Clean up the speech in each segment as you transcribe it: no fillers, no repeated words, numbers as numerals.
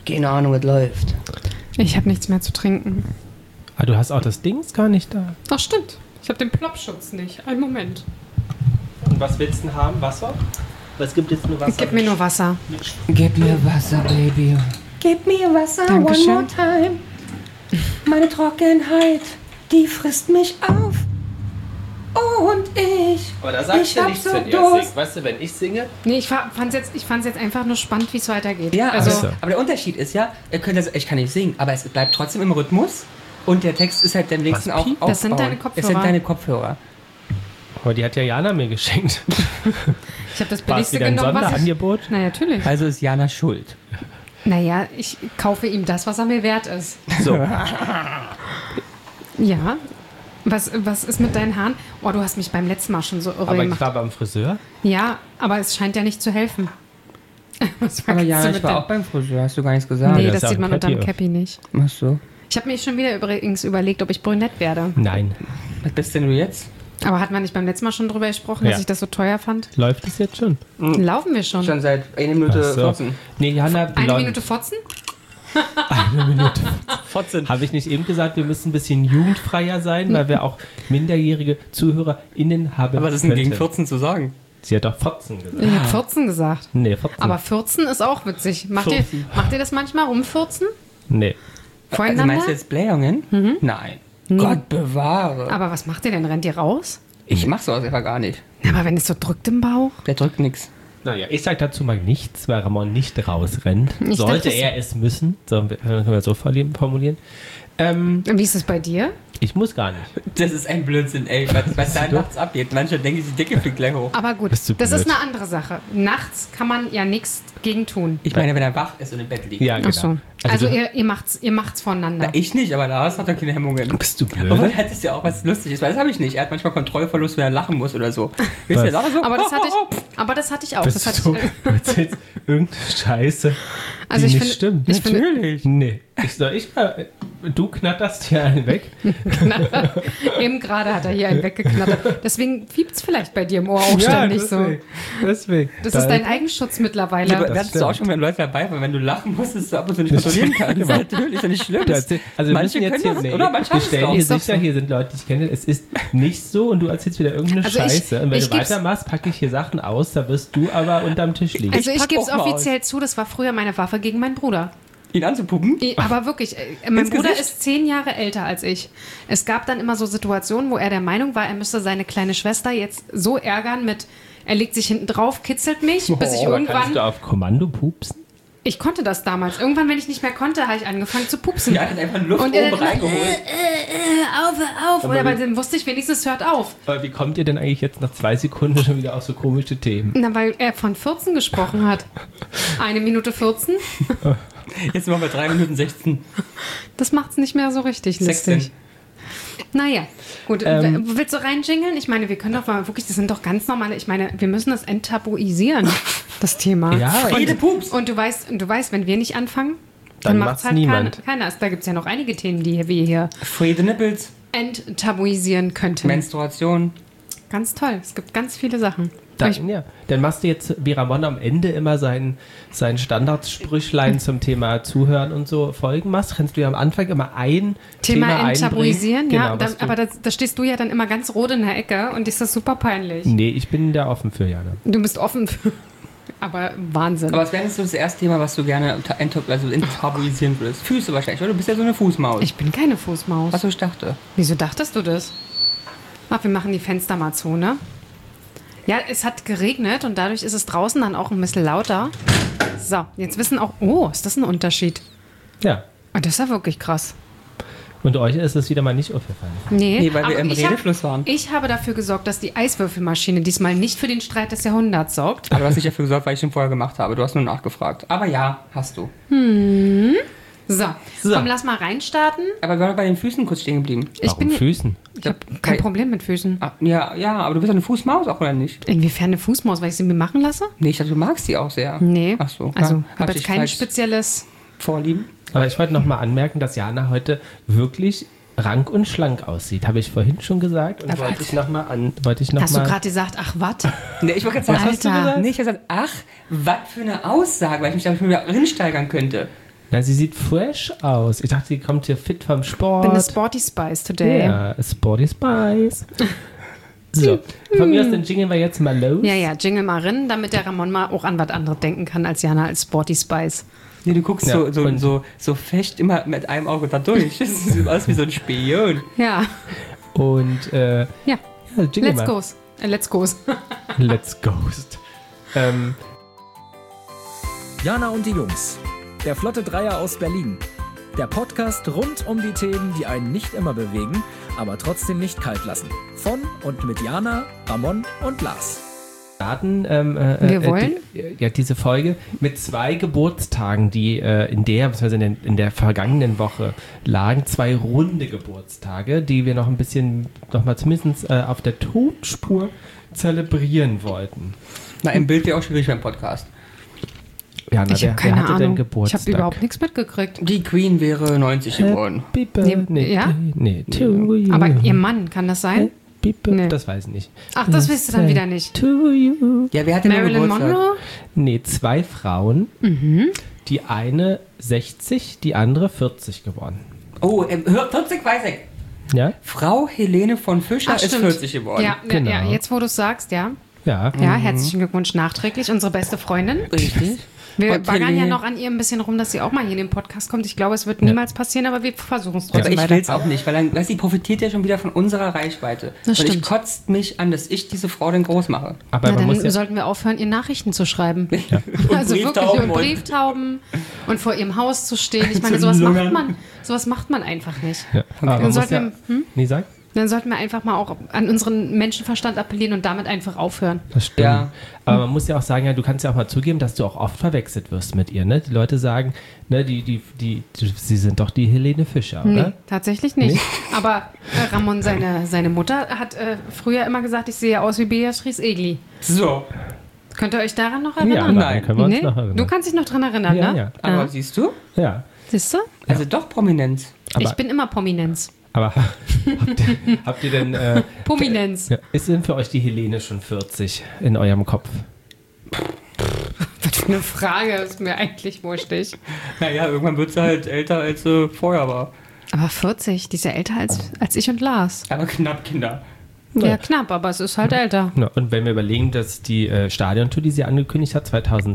Keine Ahnung, was läuft. Ich habe nichts mehr zu trinken. Ah, du hast auch das Dings gar nicht da. Ach, stimmt. Ich habe den Plopschutz nicht. Einen Moment. Und was willst du denn haben? Wasser? Was gibt jetzt nur Wasser? Gib mir nur Wasser. Gib mir Wasser, Baby. Gib mir Wasser, Dankeschön. one more time. Meine Trockenheit, die frisst mich auf. Und ich. Aber da sagst du hab nichts, so wenn er Durst. singt. Weißt du, wenn ich singe? Nee, ich fand's jetzt einfach nur spannend, wie es weitergeht. Ja, also, so. aber der Unterschied ist ja, ich kann nicht singen, aber es bleibt trotzdem im Rhythmus. Und der Text ist halt dann wenigstens auch piept? Das sind aufbauend. deine Kopfhörer. Das sind deine Kopfhörer. Aber die hat ja Jana mir geschenkt. ich habe das War es billigste wieder ein genommen, was ich... Sonderangebot? Na, natürlich. Also ist Jana schuld. Naja, ich kaufe ihm das, was er mir wert ist. So. Ja. Was ist mit deinen Haaren? Oh, du hast mich beim letzten Mal schon so irre Aber ich gemacht. war beim Friseur. Ja, aber es scheint ja nicht zu helfen. Was Aber vergisst Jana, du ich mit war deinem- auch beim Friseur, hast du gar nichts gesagt. Nee, das das ist ja sieht ein man unter dem Cappy. Cappy nicht. Ach so. Ich habe mir schon wieder übrigens überlegt, ob ich brünett werde. Nein. Was bist denn du jetzt? Aber hatten wir nicht beim letzten Mal schon drüber gesprochen, Ja. dass ich das so teuer fand? Läuft es jetzt schon? Laufen wir schon. Schon seit 1 Minute Ach so. 14. Nee, Jana, Eine Minute fotzen? Eine Minute. 14. Habe ich nicht eben gesagt, wir müssen ein bisschen jugendfreier sein, weil wir auch minderjährige ZuhörerInnen haben. Aber was ist denn gegen könnten. 14 zu sagen? Sie hat doch 14 gesagt. Ich habe 14 gesagt. Nee, 14. Aber 14 ist auch witzig. Macht 14. ihr das manchmal rumfurzen? Nee. Also Voreinander? meinst du jetzt Blähungen? Nein. Gott bewahre. Aber was macht ihr denn? Rennt ihr raus? Ich mach sowas einfach gar nicht. Na, aber wenn es so drückt im Bauch? Der drückt nix. Naja, ich sage dazu mal nichts, weil Ramon nicht rausrennt. Ich Sollte dachte, er es müssen, so, können wir so formulieren. Wie ist es bei dir? Ich muss gar nicht. Das ist ein Blödsinn, ey. Was da nachts abgeht. Manche denken, die Decke fliegt gleich hoch. Aber gut, Bist du das blöd? ist eine andere Sache. Nachts kann man ja nichts gegen tun. Ich meine, wenn er wach ist und im Bett liegt. Ja, genau. Ach so. Also du, ihr macht's voneinander. Na, ich nicht, aber Lars hat doch keine Hemmungen. bist du Aber blöd? er hat es ja auch was Lustiges, weil das habe ich nicht. Er hat manchmal Kontrollverlust, wenn er lachen muss oder so. Wisst ihr, lachen so? aber das hatte ich auch. Das Bist hatte du, ich, du erzählst irgendeine Scheiße, Also die ich nicht finde- stimmt. ich finde- Natürlich. Nee. Du knatterst hier einen weg. eben gerade hat er hier einen weggeknattert. Deswegen piept's vielleicht bei dir im Ohr auch ständig so. Deswegen. Das ist dein Eigenschutz mittlerweile. Aber Das das ist auch stimmt. schon, wenn Leute dabei waren, wenn du lachen musst, dass du ab und zu nicht kontrollieren kannst. Das ist natürlich nicht schlimm. Also wir Manche müssen jetzt können hier, das, oder? Manche wir haben es stellen auch. hier Ist doch sicher, so. hier sind Leute, die ich kenne, es ist nicht so und du erzählst wieder irgendeine Also ich- Scheiße. Und wenn ich du geb's- weitermachst, packe ich hier Sachen aus, da wirst du aber unterm Tisch liegen. Also ich pack gebe es auch mal offiziell zu, das war früher meine Waffe gegen meinen Bruder. Ihn anzupuppen? Aber wirklich, mein Ins Bruder Gesicht? ist 10 Jahre älter als ich. Es gab dann immer so Situationen, wo er der Meinung war, er müsste seine kleine Schwester jetzt so ärgern mit, er legt sich hinten drauf, kitzelt mich, bis ich Aber irgendwann... kannst du auf Kommando pupsen? Ich konnte das damals. Irgendwann, wenn ich nicht mehr konnte, habe ich angefangen zu pupsen. Ja, hat einfach Luft Und er oben dann, reingeholt. auf. Aber Aber wie- dann wusste ich wenigstens, hört auf. Aber wie kommt ihr denn eigentlich jetzt nach 2 Sekunden schon wieder auf so komische Themen? Na, weil er von 14 gesprochen hat. 1 Minute 14. Jetzt machen wir 3 Minuten 16. Das macht's nicht mehr so richtig lustig. Naja, gut. Willst du reinjingeln? Ich meine, wir können doch mal wirklich, das sind doch ganz normale, ich meine, wir müssen das enttabuisieren, das Thema. Ja, Friede Pups. Und du weißt, wenn wir nicht anfangen, Dann macht's macht's halt niemand. keiner. Da gibt es ja noch einige Themen, die wir hier Free the nipples. enttabuisieren könnten. Menstruation. Ganz toll. Es gibt ganz viele Sachen. Dann machst du jetzt wie Ramon am Ende immer sein Standardsprüchlein zum Thema Zuhören und so Folgen machst. Kannst du ja am Anfang immer ein Thema enttabuisieren, einbringen. ja. Genau, was du- Aber da stehst du ja dann immer ganz rot in der Ecke und ist das super peinlich. Nee, ich bin da offen für, Jana. Du bist offen für. Aber Wahnsinn. Aber was wäre jetzt so das erste Thema, was du gerne enttabuisieren würdest? Füße wahrscheinlich, oder? Du bist ja so eine Fußmaus. Ich bin keine Fußmaus. Was ich dachte. Wieso dachtest du das? Ach, wir machen die Fenster mal zu, ne? Ja, es hat geregnet und dadurch ist es draußen dann auch ein bisschen lauter. So, jetzt wissen auch, oh, ist das ein Unterschied? Ja. Und das ist ja wirklich krass. Und euch ist es wieder mal nicht aufgefallen. Nee, weil wir aber im ich hab- Redefluss waren. Ich habe dafür gesorgt, dass die Eiswürfelmaschine diesmal nicht für den Streit des Jahrhunderts sorgt. Aber du hast nicht dafür gesorgt, weil ich schon vorher gemacht habe. Du hast nur nachgefragt. Aber ja, hast du. So, So. komm, lass mal reinstarten. Aber wir waren bei den Füßen kurz stehen geblieben. Ich Warum bin Füßen? Ich habe kein Problem mit Füßen. Ah, ja, aber du bist doch eine Fußmaus auch, oder nicht? Inwiefern eine Fußmaus, weil ich sie mir machen lasse? Nee, ich dachte, du magst die auch sehr. Nee. Ach so. Also, ja, ich habe jetzt kein spezielles. Vorlieben. Aber ich wollte noch mal anmerken, dass Jana heute wirklich rank und schlank aussieht. Habe ich vorhin schon gesagt und Aber wollte was? ich noch mal Hast du gerade gesagt, ach, was? Nee, ich wollte gerade sagen, Alter. Nee, ich habe gesagt, ach, was für eine Aussage, weil ich mich da schon wieder reinsteigern könnte. Na, sie sieht fresh aus. Ich dachte, sie kommt hier fit vom Sport. Bin eine Sporty Spice today. Ja, Sporty Spice. So, von mir aus den Jingle wir jetzt mal los. Ja, jingle mal rein, damit der Ramon mal auch an was anderes denken kann als Jana als Sporty Spice. Nee, du guckst Ja, so fest immer mit einem Auge da durch. Das sieht aus wie so ein Spion. Ja, Und, Jingle let's mal. go. Let's go. Let's Ghost. Jana und die Jungs. Der Flotte Dreier aus Berlin. Der Podcast rund um die Themen, die einen nicht immer bewegen, aber trotzdem nicht kalt lassen. Von und mit Jana, Ramon und Lars. Starten, Wir wollen? diese Folge mit 2 Geburtstagen, die in der vergangenen Woche lagen. 2 runde Geburtstage, die wir noch mal zumindest auf der Tonspur zelebrieren wollten. Na, im Bild wäre auch schwierig beim Podcast. Ja, na, Ich habe wer keine hatte denn Ahnung. Ich Geburtstag? habe überhaupt nichts mitgekriegt. Die Queen wäre 90 geworden. Ja? To you. Aber ihr Mann, kann das sein? Nee. Das weiß ich nicht. Ach, das wisst ihr dann wieder nicht. To you. Ja, wer hat denn noch Marilyn Geburtstag? Monroe? Nee, 2 Frauen. Die eine 60, die andere 40 geworden. Oh, 40 weiß ich. Ja? Frau Helene von Fischer Ach, ist stimmt. 40 geworden. Ja, Genau. ja, jetzt wo du es sagst, ja. Ja. Ja, herzlichen Glückwunsch nachträglich, unsere beste Freundin. Richtig. Wir Und baggern ja Helene- noch an ihr ein bisschen rum, dass sie auch mal hier in den Podcast kommt. Ich glaube, es wird niemals passieren, aber wir versuchen es Aber trotzdem ich weiter. will es auch nicht, weil dann, sie profitiert ja schon wieder von unserer Reichweite. Das und ich stimmt. kotzt mich an, dass ich diese Frau denn groß mache. Aber Na, man muss dann ja, sollten wir aufhören, ihr Nachrichten zu schreiben. Und Also wirklich, Brieftauben und und- Brieftauben und vor ihrem Haus zu stehen. Ich meine, Zu sowas lungern. macht man einfach nicht. ja. Aber man Dann muss sollten ja, Nee, sag. Dann sollten wir einfach mal auch an unseren Menschenverstand appellieren und damit einfach aufhören. Das stimmt. Ja. Aber man muss ja auch sagen, ja, du kannst ja auch mal zugeben, dass du auch oft verwechselt wirst mit ihr. Ne? Die Leute sagen, ne, sie sind doch die Helene Fischer, Nee, oder? tatsächlich nicht. Aber Ramon, seine Mutter, hat früher immer gesagt, ich sehe aus wie Beatrice Egli. So, Könnt ihr euch daran noch Ja, erinnern? Nein. dann können wir uns Nee? noch erinnern. Du kannst dich noch dran erinnern, Ja, ne? ja. aber siehst du? Ja, Siehst du? Also doch Prominenz. Aber- Ich bin immer Prominenz. aber habt ihr denn, Prominenz. ja, ist denn für euch die Helene schon 40 in eurem Kopf? Was für eine Frage, ist mir eigentlich wurschtig. Naja, irgendwann wird sie halt älter, als sie vorher war. Aber 40, die ist ja älter als ich und Lars. Aber knapp, Kinder. Ja, knapp, aber es ist halt älter. Ja, und wenn wir überlegen, dass die Stadiontour, die sie angekündigt hat,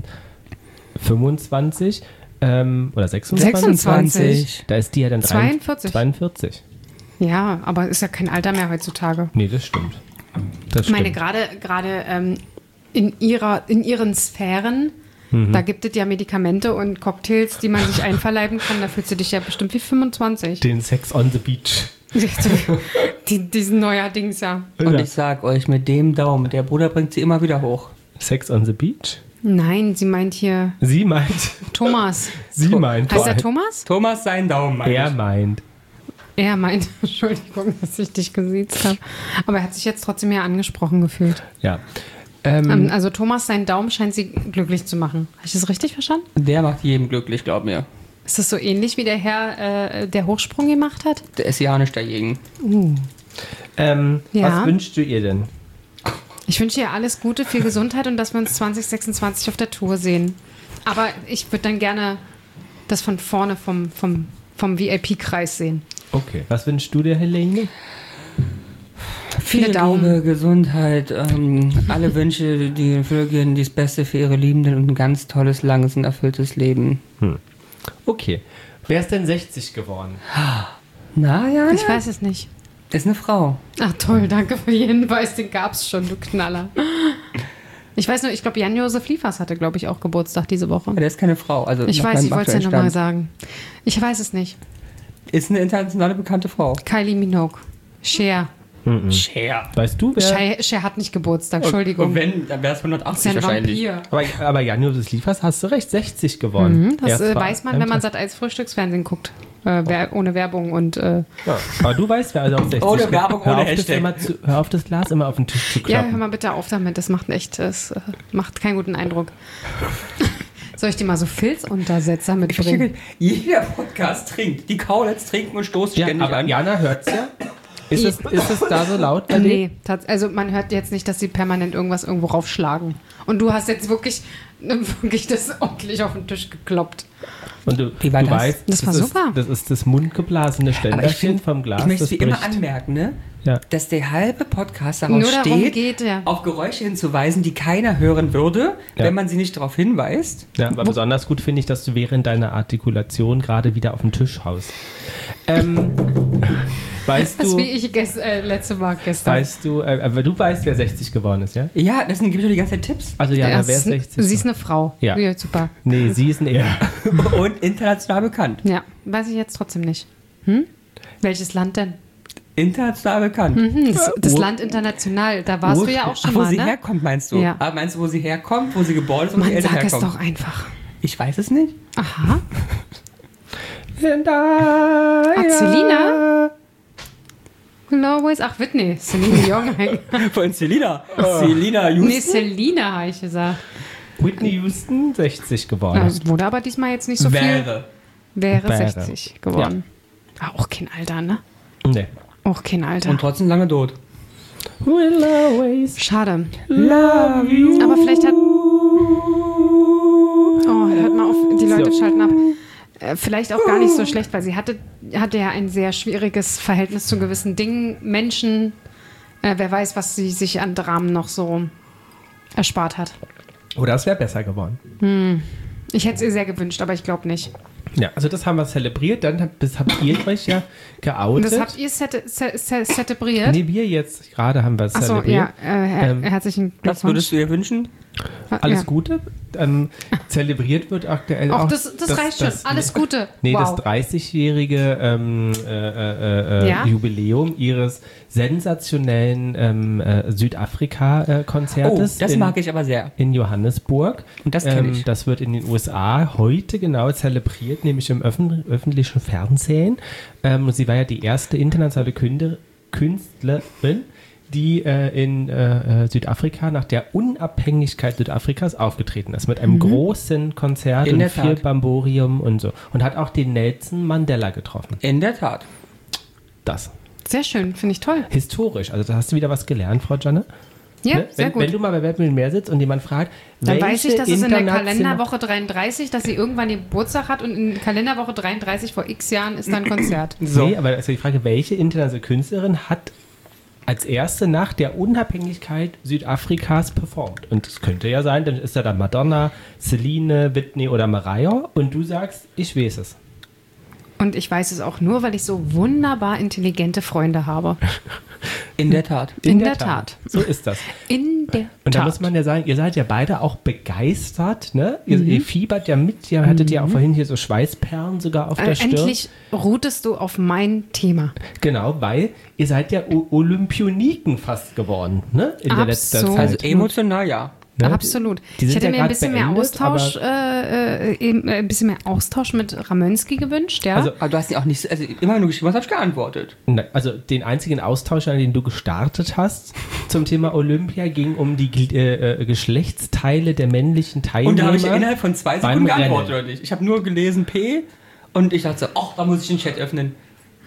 2025 oder 26, 26. da ist die ja dann 42. 42. Ja, aber ist ja kein Alter mehr heutzutage. Nee, das stimmt. Das Ich meine, stimmt. gerade in ihren Sphären, da gibt es ja Medikamente und Cocktails, die man sich einverleiben kann. Da fühlst du dich ja bestimmt wie 25. Den Sex on the Beach. Diesen neuerdings, ja. Und Ja. ich sag euch, mit dem Daumen, der Bruder bringt sie immer wieder hoch. Sex on the Beach? Nein, sie meint hier Sie meint. Thomas. Sie meint. Heißt er Thomas? Thomas seinen Daumen, meine Er ich. meint. Er meint, Entschuldigung, dass ich dich gesiezt habe. Aber er hat sich jetzt trotzdem ja angesprochen gefühlt. Ja. Also Thomas, sein Daumen scheint sie glücklich zu machen. Habe ich das richtig verstanden? Der macht jedem glücklich, glaub mir. Ist das so ähnlich wie der Herr, der Hochsprung gemacht hat? Der ist ja nicht dagegen. Ja. Was wünschst du ihr denn? Ich wünsche ihr alles Gute, viel Gesundheit und dass wir uns 2026 auf der Tour sehen. Aber ich würde dann gerne das von vorne vom VIP-Kreis sehen. Okay. Was wünschst du dir, Helene? Viele Viel Daumen. Liebe, Gesundheit, alle Wünsche, die in Erfüllung gehen, das Beste für ihre Liebenden und ein ganz tolles, langes und erfülltes Leben. Okay. Wer ist denn 60 geworden? Na ja, Ich weiß es nicht. ist eine Frau. Ach toll, danke für den Hinweis, den gab's schon, du Knaller. Ich weiß nur, ich glaube, Jan-Josef Liefers hatte, glaube ich, auch Geburtstag diese Woche. Aber der ist keine Frau. Also Ich nach weiß, meinem ich wollte es ja aktuellen nochmal Stand. sagen. Ich weiß es nicht. Ist eine internationale bekannte Frau. Kylie Minogue. Cher. Cher. Weißt du, wer? Cher hat nicht Geburtstag, Entschuldigung. Und wenn, dann wäre es 180 ist ja ein wahrscheinlich. Vampir. Aber Jan-Josef Liefers, hast du recht, 60 geworden. Das Erst vor weiß man, einem wenn man Tag. Sat.1 Frühstücksfernsehen guckt. Ohne Werbung und Ja. Aber du weißt, wer also auf 60 Ohne Werbung, hör ohne auf, das Hashtag. immer hör auf, das Glas immer auf den Tisch zu ja, klappen. hör mal bitte auf damit. Das macht macht keinen guten Eindruck. Soll ich dir mal so Filzuntersetzer mitbringen? Jeder Podcast trinkt. Die Kaulitz trinken und stoßen Ja, ständig aber an. Jana hört's ja. Ist es da so laut bei dir? Nee, also man hört jetzt nicht, dass sie permanent irgendwo raufschlagen. Und du hast jetzt wirklich das ordentlich auf den Tisch gekloppt. Und du Wie war das? weißt, Das war super. Das ist das mundgeblasene Ständerchen vom Glas. Ich möchte das wie immer bricht. anmerken, ne? Ja. Dass der halbe Podcast daraus Nur darum steht, geht, ja. auf Geräusche hinzuweisen, die keiner hören würde, Ja. wenn man sie nicht darauf hinweist. Ja, aber besonders gut finde ich, dass du während deiner Artikulation gerade wieder auf den Tisch haust. Weißt Das ist du, wie ich letzte Mal gestern. aber du weißt, wer 60 geworden ist, ja? Ja, deswegen gebe ich dir die ganze Zeit Tipps. Also ja, wer ist 60? Sie ist eine Frau. Ja. Super. Nee, sie ist ein Er. Und international bekannt. Ja, weiß ich jetzt trotzdem nicht. Welches Land denn? International bekannt. Das Land international, da warst du ja auch schon Ach, wo mal, sie ne? herkommt, meinst du? Ja. Aber meinst du, wo sie herkommt, wo sie geboren ist, wo die Mann, Eltern sag es herkommen? doch einfach. Ich weiß es nicht. Aha. Ach, Selina? Always. Ach, Whitney. Celine Dion. Von Selina. Selina Houston. Nee, Selina, habe ich gesagt. Whitney Houston 60 geworden. Es wurde aber diesmal jetzt nicht so viel. Wäre. Wäre 60 geworden. Ah, auch kein Alter, ne? Nee. Auch kein Alter. Und trotzdem lange tot. Will always Schade. love you. Aber vielleicht hat... Oh, hört mal auf, die Leute So. schalten ab. Vielleicht auch gar nicht so schlecht, weil sie hatte ja ein sehr schwieriges Verhältnis zu gewissen Dingen, Menschen. Wer weiß, was sie sich an Dramen noch so erspart hat. Oder es wäre besser geworden. Ich hätte es ihr sehr gewünscht, aber ich glaube nicht. Ja, also das haben wir zelebriert. Dann habt ihr euch ja geoutet. Und das habt ihr zelebriert? Nee, wir jetzt gerade haben wir es Achso, zelebriert. ja. Herzlichen Was Glückwunsch. würdest du dir wünschen? Alles Ja. Gute. Zelebriert wird aktuell Auch auch das reicht schon. Alles Gute. Nee, Wow. das 30-jährige Ja? Jubiläum ihres sensationellen Südafrika-Konzertes. Oh, das mag ich aber sehr. in Johannesburg. Und das kenn ich. Das wird in den USA heute genau zelebriert, nämlich im öffentlichen Fernsehen. Sie war ja die erste internationale Künstlerin, die in Südafrika nach der Unabhängigkeit Südafrikas aufgetreten ist. Mit einem großen Konzert In und der viel Tat. Bamborium und so. Und hat auch den Nelson Mandela getroffen. In der Tat. Das. Sehr schön, finde ich toll. Historisch. Also da hast du wieder was gelernt, Frau Janne. Ja, Ne? sehr wenn, gut. wenn du mal bei Wer wird Millionär sitzt und jemand fragt, Dann welche weiß ich, dass es in der international- Kalenderwoche 33, dass sie irgendwann den Geburtstag hat und in Kalenderwoche 33 vor x Jahren ist dann Konzert. So. Nee, aber also die Frage, welche internationale Künstlerin hat als erste nach der Unabhängigkeit Südafrikas performt? Und es könnte ja sein, dann ist da dann Madonna, Celine, Whitney oder Mariah und du sagst, ich weiß es. Und ich weiß es auch nur, weil ich so wunderbar intelligente Freunde habe. In der Tat. In der Tat. So ist das. In der Und da Tat. muss man ja sagen, ihr seid ja beide auch begeistert, ne? Ihr fiebert ja mit, ihr hattet ja auch vorhin hier so Schweißperlen sogar auf der Stirn. Endlich routest du auf mein Thema. Genau, weil ihr seid ja Olympioniken fast geworden, ne? In der letzten Absolut. Zeit. Also emotional ja. Ne? Absolut. Die Ich sind hätte ja mir ein grad bisschen mehr beendet, Austausch, ein bisschen mehr Austausch mit Ramönski gewünscht, ja. Also, Aber du hast ja auch nicht, also immer nur geschrieben, was habe ich geantwortet? Also den einzigen Austausch, an den du gestartet hast zum Thema Olympia, ging um die Geschlechtsteile der männlichen Teilnehmer. Und da habe ich innerhalb von 2 Sekunden beim geantwortet, Rennen. oder nicht? Ich habe nur gelesen P und ich dachte so, ach, da muss ich den Chat öffnen.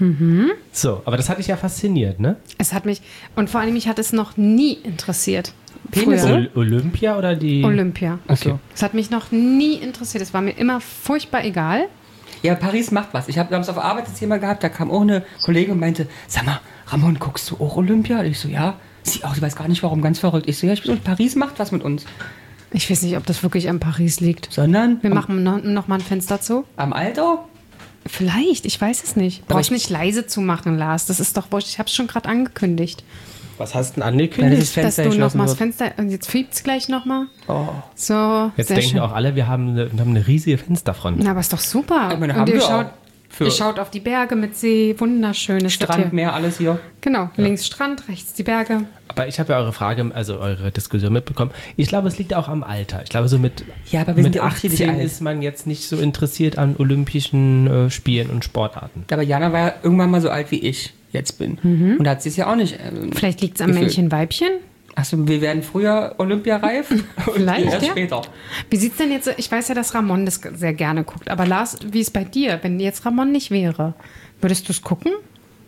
So, aber das hat dich ja fasziniert, ne? Es hat mich, und vor allem mich hat es noch nie interessiert. Penisse? Früher. Olympia oder die... Olympia. Achso. Es hat mich noch nie interessiert. Es war mir immer furchtbar egal. Ja, Paris macht was. Wir haben es auf Arbeit das Thema gehabt, da kam auch eine Kollegin und meinte, sag mal, Ramon, guckst du auch Olympia? Und ich so, ja. Sie auch, ich weiß gar nicht warum, ganz verrückt. Ich so, ja, Paris macht was mit uns. Ich weiß nicht, ob das wirklich an Paris liegt. Sondern Wir machen noch mal ein Fenster zu. am Alter? Vielleicht, ich weiß es nicht. Aber Brauchst ich- nicht leise zu machen, Lars. Das ist doch wurscht. Ich habe es schon gerade angekündigt. Was hast du denn Wenn angekündigt? das Fenster Dass du noch geschlossen mal das wird. Fenster... Und jetzt fiebt es gleich noch mal. Oh. So, Jetzt sehr denken schön. auch alle, wir haben eine riesige Fensterfront. Na, aber ist doch super. Ich meine, Und haben ihr wir schaut, auch. Für ihr schaut auf die Berge mit See. Wunderschönes Strand, Meer, alles hier. Genau, links Strand, rechts die Berge. Aber ich habe ja eure Frage, also eure Diskussion mitbekommen. Ich glaube, es liegt auch am Alter. Ich glaube, so mit, Ja, aber wir sind mit ja unterschiedlich 18 alt. ist man jetzt nicht so interessiert an olympischen Spielen und Sportarten. Aber Jana war ja irgendwann mal so alt, wie ich jetzt bin. Und da hat sie es ja auch nicht. Vielleicht liegt es am Gefühl. Männchen-Weibchen. Achso, wir werden früher olympiareif und Vielleicht, ihr erst ja. später. Wie sieht's denn jetzt, ich weiß ja, dass Ramon das sehr gerne guckt, aber Lars, wie ist bei dir, wenn jetzt Ramon nicht wäre? Würdest du es gucken?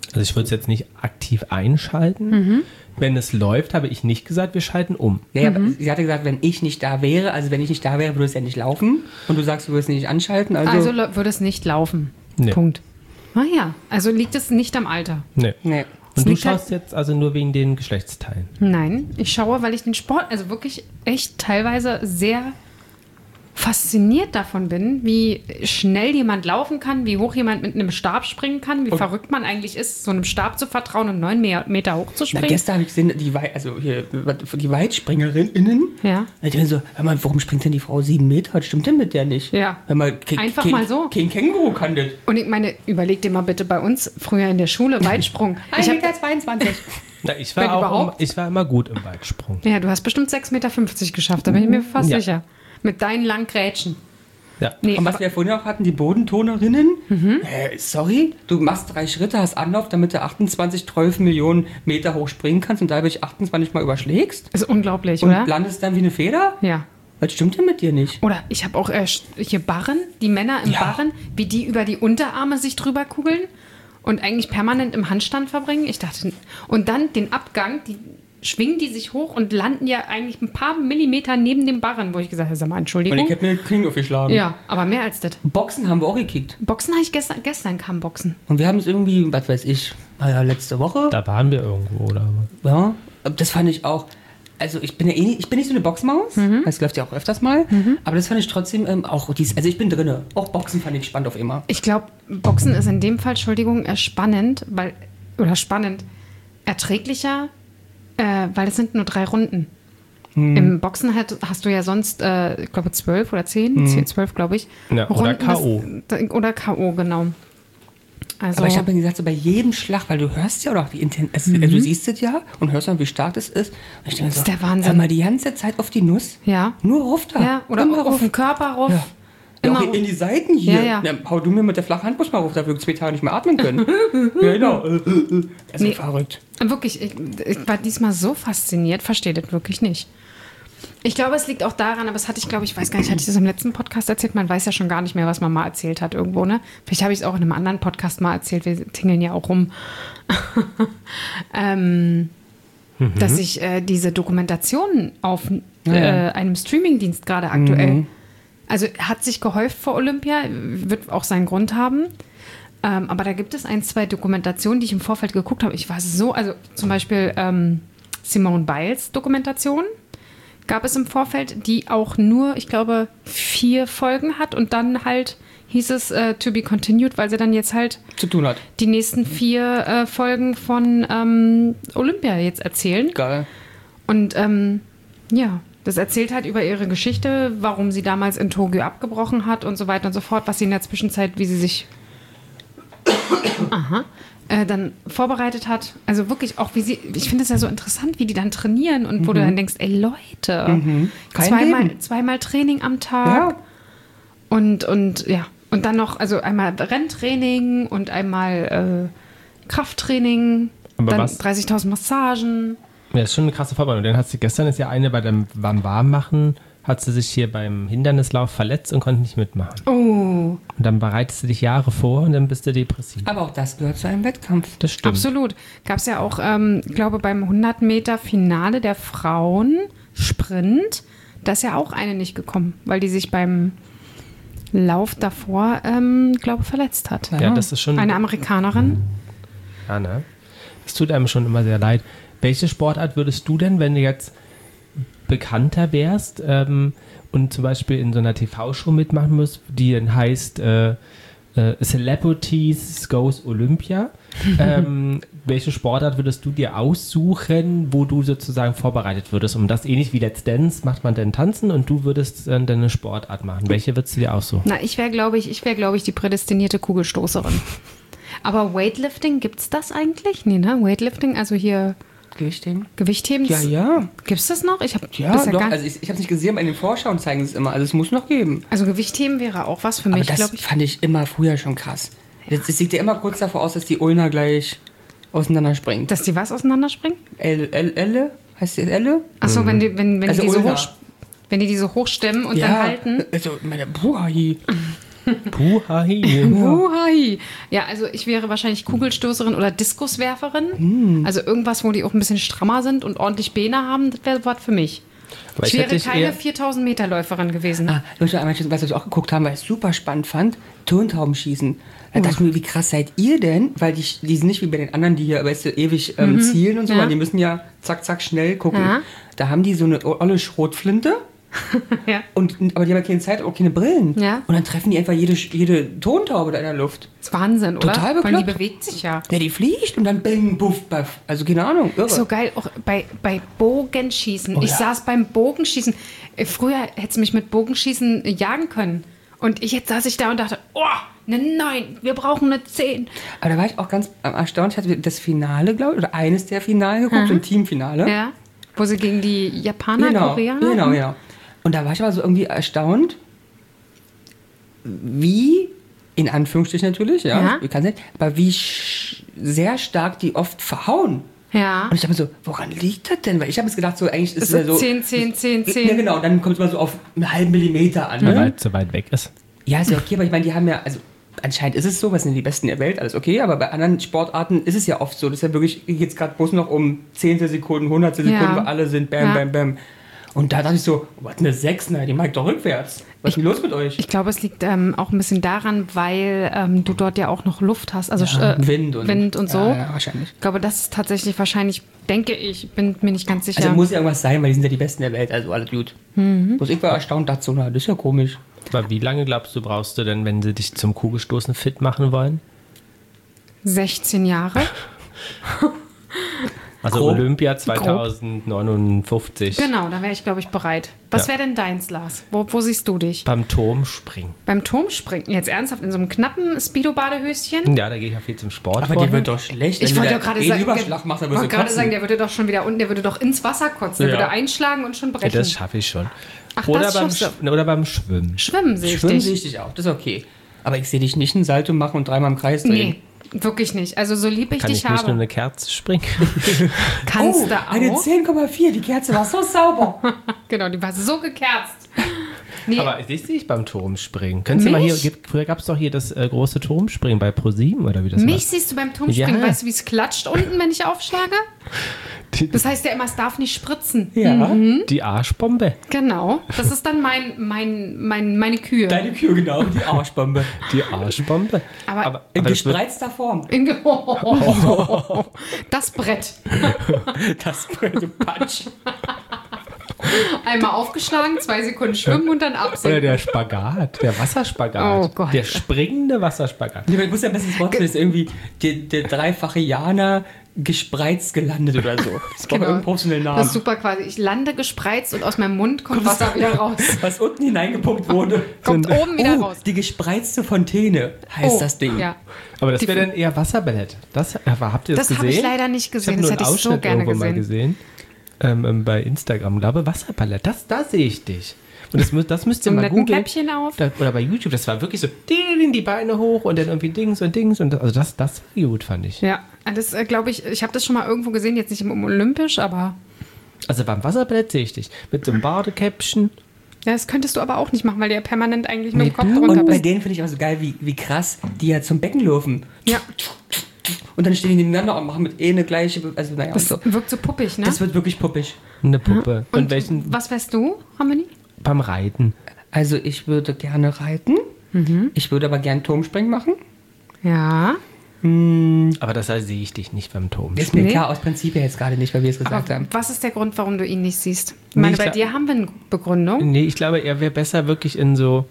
Also ich würde es jetzt nicht aktiv einschalten. Wenn es läuft, habe ich nicht gesagt, wir schalten um. Ja, aber sie hatte gesagt, wenn ich nicht da wäre, würde es ja nicht laufen. Und du sagst, du würdest nicht anschalten. Also würde es nicht laufen. Nee. Punkt. Ah ja, also liegt es nicht am Alter. Nee. Nee. Und du liegt halt- schaust jetzt also nur wegen den Geschlechtsteilen. Nein, ich schaue, weil ich den Sport, also wirklich echt teilweise sehr fasziniert davon bin, wie schnell jemand laufen kann, wie hoch jemand mit einem Stab springen kann, wie verrückt man eigentlich ist, so einem Stab zu vertrauen und 9 Meter hoch zu Na, springen. gestern habe ich gesehen, die Weitspringerinnen. Ja. Ich dachte so, hör mal, warum springt denn die Frau 7 Meter? Was stimmt denn mit der nicht? Ja. Hör mal, Einfach mal so. Kein Känguru kann das. Und ich meine, überleg dir mal bitte bei uns früher in der Schule Weitsprung. 1,22 Meter. Na, ich Wenn war überhaupt. ich war immer gut im Weitsprung. Ja, du hast bestimmt 6,50 Meter geschafft, da bin ich mir fast Ja. sicher. Mit deinen langen Grätschen. Ja. Nee, Und was aber, wir vorhin auch hatten, die Bodentonerinnen. Sorry, du machst 3 Schritte, hast Anlauf, damit du 12 Millionen Meter hoch springen kannst und dadurch 28 Mal überschlägst. ist unglaublich, Und oder? landest dann wie eine Feder? Ja. Was stimmt denn mit dir nicht? Oder ich habe auch hier Barren, die Männer im Ja. Barren, wie die über die Unterarme sich drüber kugeln und eigentlich permanent im Handstand verbringen. Ich dachte, und dann den Abgang, die schwingen die sich hoch und landen ja eigentlich ein paar Millimeter neben dem Barren, wo ich gesagt habe, sag mal, Und Entschuldigung. ich hätte mir den Kling aufgeschlagen. Ja, aber mehr als das. Boxen haben wir auch gekickt. Boxen habe ich gestern kam Boxen. Und wir haben es irgendwie, was weiß ich, letzte Woche. Da waren wir irgendwo, oder? Ja, das fand ich auch. Also ich bin ja ich bin nicht so eine Boxmaus, das läuft ja auch öfters mal, aber das fand ich trotzdem auch, also ich bin drinne. Auch Boxen fand ich spannend auf immer. Ich glaube, Boxen ist in dem Fall, Entschuldigung, spannend, erträglicher, weil es sind nur 3 Runden. Im Boxen hast du ja sonst, ich glaube 12 oder 10, 12 glaube ich. Ja, oder Runden K.O. Oder K.O., genau. Also, Aber ich habe mir gesagt, so bei jedem Schlag, weil du hörst ja auch wie intensiv, also du siehst es ja und hörst dann, wie stark das ist. Und ich denke mir so, ist der Wahnsinn. hör mal die ganze Zeit auf die Nuss. ja. Nur rauf da. Ja, oder immer auf den Körper rauf. Ja. Ja, Immer auch in die Seiten hier. Ja, ja. Hau du mir mit der flachen Handbrust mal rauf, da wir 2 Tage nicht mehr atmen können. Ja, genau. Das ist Nee. verrückt. Wirklich, ich war diesmal so fasziniert, verstehe das wirklich nicht. Ich glaube, es liegt auch daran, aber das hatte ich, glaube ich, weiß gar nicht, hatte ich das im letzten Podcast erzählt? Man weiß ja schon gar nicht mehr, was man mal erzählt hat irgendwo, ne? Vielleicht habe ich es auch in einem anderen Podcast mal erzählt, wir tingeln ja auch rum. Dass ich diese Dokumentation auf einem Streamingdienst gerade aktuell, also hat sich gehäuft vor Olympia, wird auch seinen Grund haben. Aber da gibt es 1, 2 Dokumentationen, die ich im Vorfeld geguckt habe. Ich war so, also zum Beispiel Simone Biles Dokumentation gab es im Vorfeld, die auch nur, ich glaube, 4 Folgen hat und dann halt hieß es to be continued, weil sie dann jetzt halt Zu tun hat. die nächsten 4 Folgen von Olympia jetzt erzählen. Geil. Und ja, das erzählt halt über ihre Geschichte, warum sie damals in Tokio abgebrochen hat und so weiter und so fort, was sie in der Zwischenzeit, wie sie sich dann vorbereitet hat. Also wirklich auch, wie sie, ich finde es ja so interessant, wie die dann trainieren und wo du dann denkst, ey Leute, Kein zweimal Training am Tag Ja. und ja, und dann noch, also einmal Renntraining und einmal Krafttraining, Aber dann was? 30.000 Massagen. Ja, ist schon eine krasse Vorbereitung. Dann hat sie gestern ist ja eine bei dem Warmmachen, hat sie sich hier beim Hindernislauf verletzt und konnte nicht mitmachen. Oh, Und dann bereitest du dich Jahre vor und dann bist du depressiv. Aber auch das gehört zu einem Wettkampf. Das stimmt. absolut. Gab es ja auch, glaube beim 100 Meter Finale der Frauen Sprint, da ist ja auch eine nicht gekommen, weil die sich beim Lauf davor, glaube verletzt hat. Ja, das ist schon. Eine Amerikanerin. Ja, ne? Das tut einem schon immer sehr leid. Welche Sportart würdest du denn, wenn du jetzt bekannter wärst und zum Beispiel in so einer TV-Show mitmachen musst, die dann heißt Celebrities Goes Olympia, welche Sportart würdest du dir aussuchen, wo du sozusagen vorbereitet würdest? Um das ähnlich wie Let's Dance macht man dann Tanzen und du würdest dann deine Sportart machen. Welche würdest du dir aussuchen? Na, ich wäre, glaube ich, die prädestinierte Kugelstoßerin. Aber Weightlifting, gibt's das eigentlich? Nee, ne? Weightlifting, also hier Gewichtheben? Gewichtheben. Ja, ja. Gibt's das noch? Ich habe Ja, bisher doch. gar Also ich habe es nicht gesehen, aber in den Vorschauen zeigen sie es immer. Also es muss noch geben. Also Gewichtheben wäre auch was für Aber mich, das glaube ich. fand ich immer früher schon krass. Das sieht ja immer kurz davor aus, dass die Ulna gleich auseinanderspringt. Dass die was auseinanderspringen? Elle? Heißt die Elle? Achso, wenn Also die Ulna. wenn die so hochstemmen und dann halten. Also meine Buhai. Puhai. Uhui. Ja, also ich wäre wahrscheinlich Kugelstoßerin oder Diskuswerferin. Also irgendwas, wo die auch ein bisschen strammer sind und ordentlich Beine haben, das wäre was für mich. Aber Ich wäre hätte keine eher- 4000 Meter Läuferin gewesen. Ich möchte einmal, was wir auch geguckt haben, weil ich es super spannend fand, Tontaubenschießen. Da dachte ich mir, wie krass seid ihr denn? Weil die sind nicht wie bei den anderen, die hier weißt du, ewig zielen und so, Ja. weil die müssen ja zack, zack, schnell gucken. Ja. Da haben die so eine olle Schrotflinte. Ja. Aber die haben ja keine Zeit, auch keine Brillen. Ja. Und dann treffen die einfach jede Tontaube da in der Luft. Das ist Wahnsinn, oder? Total Weil die bekloppt. bewegt sich ja. Ja, die fliegt und dann bang, buff, baff. Also keine Ahnung, irre. So geil, auch bei Bogenschießen. Oh Ich ja. saß beim Bogenschießen. Früher hättest du mich mit Bogenschießen jagen können. Und jetzt saß ich da und dachte, oh, eine 9, wir brauchen eine 10. Aber da war ich auch ganz erstaunt. Ich hatte das Finale, glaube ich, oder eines der Finale geguckt, so ein Teamfinale. Ja. Wo sie gegen die Japaner, Koreaner? Genau. Und da war ich aber so irgendwie erstaunt, wie, in Anführungsstrichen natürlich, Ja. wie kann sein, aber wie sehr stark die oft verhauen. Ja. Und ich habe mir so, woran liegt das denn? Weil ich habe jetzt gedacht, so eigentlich ist Es es ja ist so. 10, 10, 10, 10. Ja, genau, dann kommt es mal so auf einen halben Millimeter an. Weil Ne? es so weit weg ist. Ja, ist ja okay, aber ich meine, die haben ja, also anscheinend ist es so, was sind die Besten der Welt, alles okay, aber bei anderen Sportarten ist es ja oft so, das ist ja wirklich, jetzt gerade bloß noch um 10 Sekunden, 100 Sekunden, Ja. wo alle sind, bam, Ja. bam, bam. Und da dachte ich so, was, eine 6? Na, die mag ich doch rückwärts. Was ist denn los mit euch? Ich glaube, es liegt auch ein bisschen daran, weil du dort ja auch noch Luft hast, also Wind und so. Ja, wahrscheinlich. Ich glaube, das ist tatsächlich wahrscheinlich, denke ich, bin mir nicht ganz sicher. Also muss ja irgendwas sein, weil die sind ja die Besten der Welt, also alles gut. Bloß ich war erstaunt, dachte so, na, das ist ja komisch. Aber wie lange glaubst du, brauchst du denn, wenn sie dich zum Kugelstoßen fit machen wollen? 16 Jahre. Also Grob. Olympia 2059. Genau, da wäre ich, glaube ich, bereit. Was Ja. wäre denn deins, Lars? Wo siehst du dich? Beim Turmspringen. Beim Turmspringen? Jetzt ernsthaft in so einem knappen Speedo-Badehöschen? Ja, da gehe ich auch viel zum Sport. Aber vorher. die wird doch schlecht. Ich wenn wollte du ja da gerade einen sagen, Überschlag machst, dann wirst du wollte gerade kotzen. sagen, der würde doch schon wieder unten, der würde doch ins Wasser kotzen. Der Ja. würde einschlagen und schon Ja, brechen. das schaffe ich schon. Ach, oder, das beim schaffst du. oder beim Schwimmen. Schwimmen sehe ich Schwimmen sehe dich. ich dich auch, das ist okay. Aber ich sehe dich nicht einen Salto machen und dreimal im Kreis drehen. Nee, wirklich nicht. Also so lieb ich Kann dich ich nicht nur habe. eine Kerze springen? Kannst du eine auch. 10,4, die Kerze war so sauber. Genau, die war so gekerzt. Nee, Aber ich sehe ich beim Turmspringen. Können Sie mal hier, früher gab es doch hier das große Turmspringen bei ProSieben oder wie das mich war? siehst du beim Turmspringen. Ja. Weißt du, wie es klatscht unten, wenn ich aufschlage? Das heißt ja immer, es darf nicht spritzen. Ja. Die Arschbombe. Genau. Das ist dann meine Kühe. Deine Kühe, genau, die Arschbombe. Die Arschbombe. Aber In das wird, gespreizter Form. Das Brett. Das du Patsch. Einmal aufgeschlagen, 2 Sekunden schwimmen und dann oder absinken. der Spagat, der Wasserspagat. Oh Gott. Der springende Wasserspagat. Ich muss ja ein bisschen vorstellen, ist irgendwie der dreifache Jana gespreizt gelandet oder so. Das braucht irgendeinen professionellen Das ist Namen. super quasi. Ich lande gespreizt und aus meinem Mund kommt Wasser wieder raus. Was unten hineingepumpt wurde. Kommt oben wieder raus. Die gespreizte Fontäne heißt das Ding. Ja. Aber das Die- wäre dann eher Wasserballett. Habt ihr das Das habe gesehen? ich leider nicht Ich habe gesehen. nur Das einen hätte ich so Ausschnitt gerne irgendwo mal gesehen. gesehen. Bei Instagram, glaube Wasserballett. Da sehe ich dich. Und das müsst ihr So mal mit einem googeln. Käppchen auf. Oder bei YouTube, das war wirklich so, die Beine hoch und dann irgendwie Dings und Dings. Und also das war gut, fand ich. Ja, das glaube ich habe das schon mal irgendwo gesehen, jetzt nicht im Olympisch, aber Also beim Wasserballett sehe ich dich. Mit so einem Badekäppchen. ja, das könntest du aber auch nicht machen, weil der ja permanent eigentlich mit dem Kopf Und drunter bei bist. denen finde ich aber so geil, wie krass die ja zum Becken laufen. Ja, Und dann stehen die nebeneinander und machen mit eine gleiche, also naja, das so. wirkt so puppig, ne? Das wird wirklich puppig. Eine Puppe. und Und welchen? was wärst du, Harmony? Beim Reiten. Also ich würde gerne reiten. Ich würde aber gerne Turmspringen machen. Ja, Aber das sehe ich dich nicht beim Turm. Ist mir Nee. klar, aus Prinzip her jetzt gerade nicht, weil wir es gesagt aber haben. was ist der Grund, warum du ihn nicht siehst? Ich meine, ich bei glaub- dir haben wir eine Begründung. Nee, ich glaube, er wäre besser wirklich in so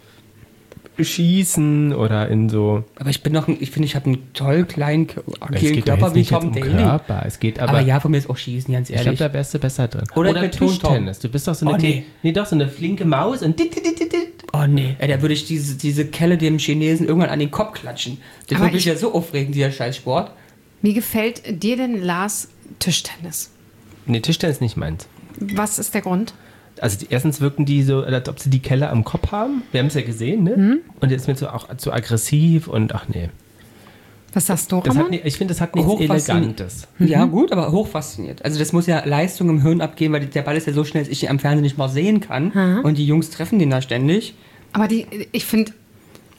Schießen oder in so. Aber ich bin noch, ich finde, ich habe einen toll kleinen, Es agilen geht doch Körper jetzt wie nicht jetzt Tom um Daly. Körper. Es geht aber. Aber ja, von mir ist auch Schießen, ganz ich glaube, ehrlich. da wärst du besser drin. Oder Oder mit Tonton. Tischtennis. Du bist doch so eine. Oh, nee. Nee, doch so eine flinke Maus und. Oh nee, ey, da würde ich diese Kelle dem Chinesen irgendwann an den Kopf klatschen. Das Aber würde mich ich- ja so aufregen, dieser Scheißsport. Wie gefällt dir denn, Lars, Tischtennis? Nee, Tischtennis ist nicht meins. Was ist der Grund? Also erstens wirken die so, als ob sie die Kelle am Kopf haben. Wir haben es ja gesehen, ne? Und jetzt ist mir so auch zu aggressiv und ach nee. Was sagst du, Das hat, Ramon? ich finde, das hat nichts Elegantes. Ja, gut, aber hochfasziniert. Also das muss ja Leistung im Hirn abgeben, weil der Ball ist ja so schnell, dass ich ihn am Fernsehen nicht mal sehen kann. Und die Jungs treffen den da ständig. Aber ich finde,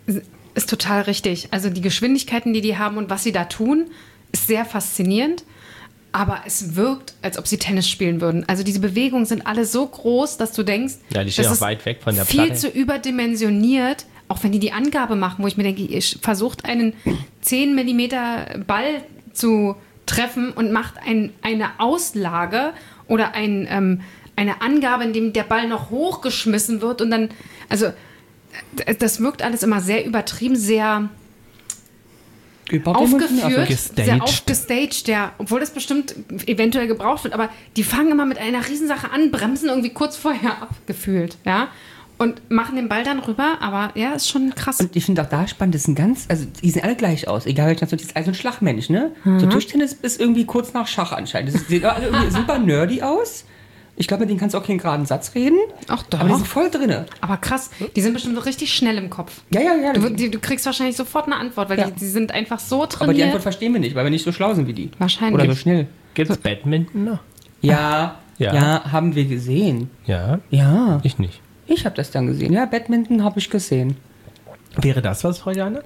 ist total richtig. Also die Geschwindigkeiten, die haben und was sie da tun, ist sehr faszinierend. Aber es wirkt, als ob sie Tennis spielen würden. Also diese Bewegungen sind alle so groß, dass du denkst, Ja, die stehen das auch ist weit weg von der viel Platte. zu überdimensioniert. Auch wenn die Angabe machen, wo ich mir denke, ihr versucht einen 10 mm Ball zu treffen und macht eine Auslage oder eine Angabe, in dem der Ball noch hochgeschmissen wird und dann, also das wirkt alles immer sehr übertrieben, sehr aufgeführt, sehr aufgestaged, ja, obwohl das bestimmt eventuell gebraucht wird, aber die fangen immer mit einer Riesensache an, bremsen irgendwie kurz vorher ab, gefühlt, ja, und machen den Ball dann rüber, aber ja, ist schon krass. Und ich finde auch da spannend, das sind die sehen alle gleich aus, egal welcher Nation, das ist also ein Schlagmensch, ne? So Tischtennis ist irgendwie kurz nach Schach anscheinend. Das sehen alle irgendwie super nerdy aus. Ich glaube, mit denen kannst du auch keinen geraden Satz reden. Ach doch. Aber die sind voll drinne. Aber krass, die sind bestimmt so richtig schnell im Kopf. Ja. Du kriegst wahrscheinlich sofort eine Antwort, weil die sind einfach so trainiert. Aber die Antwort verstehen wir nicht, weil wir nicht so schlau sind wie die. Wahrscheinlich. Oder so schnell. Gibt's Badminton noch? Ja, haben wir gesehen. Ja. Ja, Ich nicht. ich habe das dann gesehen. Ja, Badminton habe ich gesehen. Wäre das was, Frau Jana?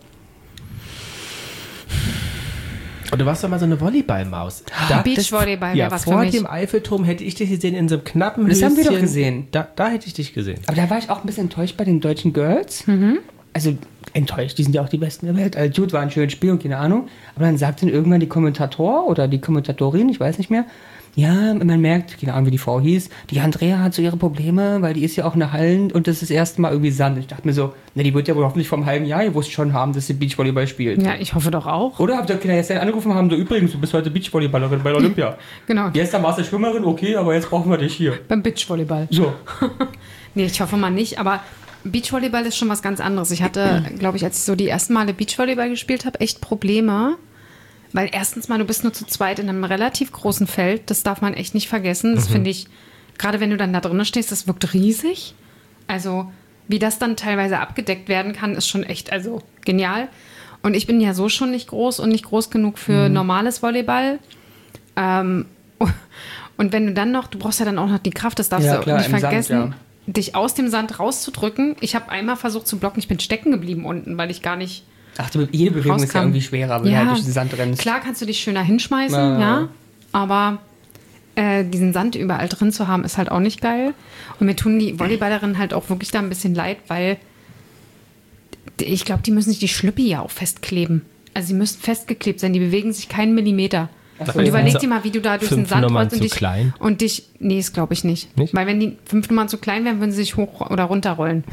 Und du warst doch mal so eine Volleyballmaus. Beachvolleyball wäre was für vor mich. dem Eiffelturm hätte ich dich gesehen in so einem knappen Das haben wir doch Höschen. gesehen. Da hätte ich dich gesehen. Aber da war ich auch ein bisschen enttäuscht bei den deutschen Girls. Also enttäuscht, die sind ja auch die Besten der Welt. Also Jude war ein schönes Spiel und keine Ahnung. Aber dann sagt dann irgendwann die Kommentator oder die Kommentatorin, ich weiß nicht mehr, ja, man merkt, keine Ahnung, wie die Frau hieß, die Andrea hat so ihre Probleme, weil die ist ja auch eine Hallen und das ist das erste Mal irgendwie Sand. Ich dachte mir so, na, die wird ja wohl hoffentlich vor einem halben Jahr gewusst schon haben, dass sie Beachvolleyball spielt. Ja, ich hoffe doch auch. Oder habt ihr Kinder jetzt angerufen und haben so, übrigens, du bist heute Beachvolleyballerin bei Olympia. Genau, Gestern warst du Schwimmerin, okay, aber jetzt brauchen wir dich hier. beim Beachvolleyball. So. Nee, ich hoffe mal nicht, aber Beachvolleyball ist schon was ganz anderes. Ich hatte, glaube ich, als ich so die ersten Male Beachvolleyball gespielt habe, echt Probleme. Weil erstens mal, du bist nur zu zweit in einem relativ großen Feld. Das darf man echt nicht vergessen. Das finde ich, gerade wenn du dann da drinnen stehst, das wirkt riesig. Also wie das dann teilweise abgedeckt werden kann, ist schon echt genial. Und ich bin ja so schon nicht groß und nicht groß genug für normales Volleyball. Und wenn du dann noch, du brauchst ja dann auch noch die Kraft, das darfst Ja, du auch klar, nicht im vergessen, Sand, dich aus dem Sand rauszudrücken. Ich habe einmal versucht zu blocken, ich bin stecken geblieben unten, weil ich gar nicht Ach, jede Bewegung ist ja rauskam. irgendwie schwerer, wenn du halt durch den Sand rennst. Klar kannst du dich schöner hinschmeißen, ja, aber diesen Sand überall drin zu haben, ist halt auch nicht geil. Und mir tun die Volleyballerinnen halt auch wirklich da ein bisschen leid, weil ich glaube, die müssen sich die Schlüppi ja auch festkleben. Also sie müssen festgeklebt sein, die bewegen sich keinen Millimeter. So, Und ja. überleg dir mal, wie du da durch den 5 Sand Nummern rollst zu klein? und dich, nee, das glaube ich nicht. Weil wenn die 5 Nummern zu klein wären, würden sie sich hoch oder runter rollen.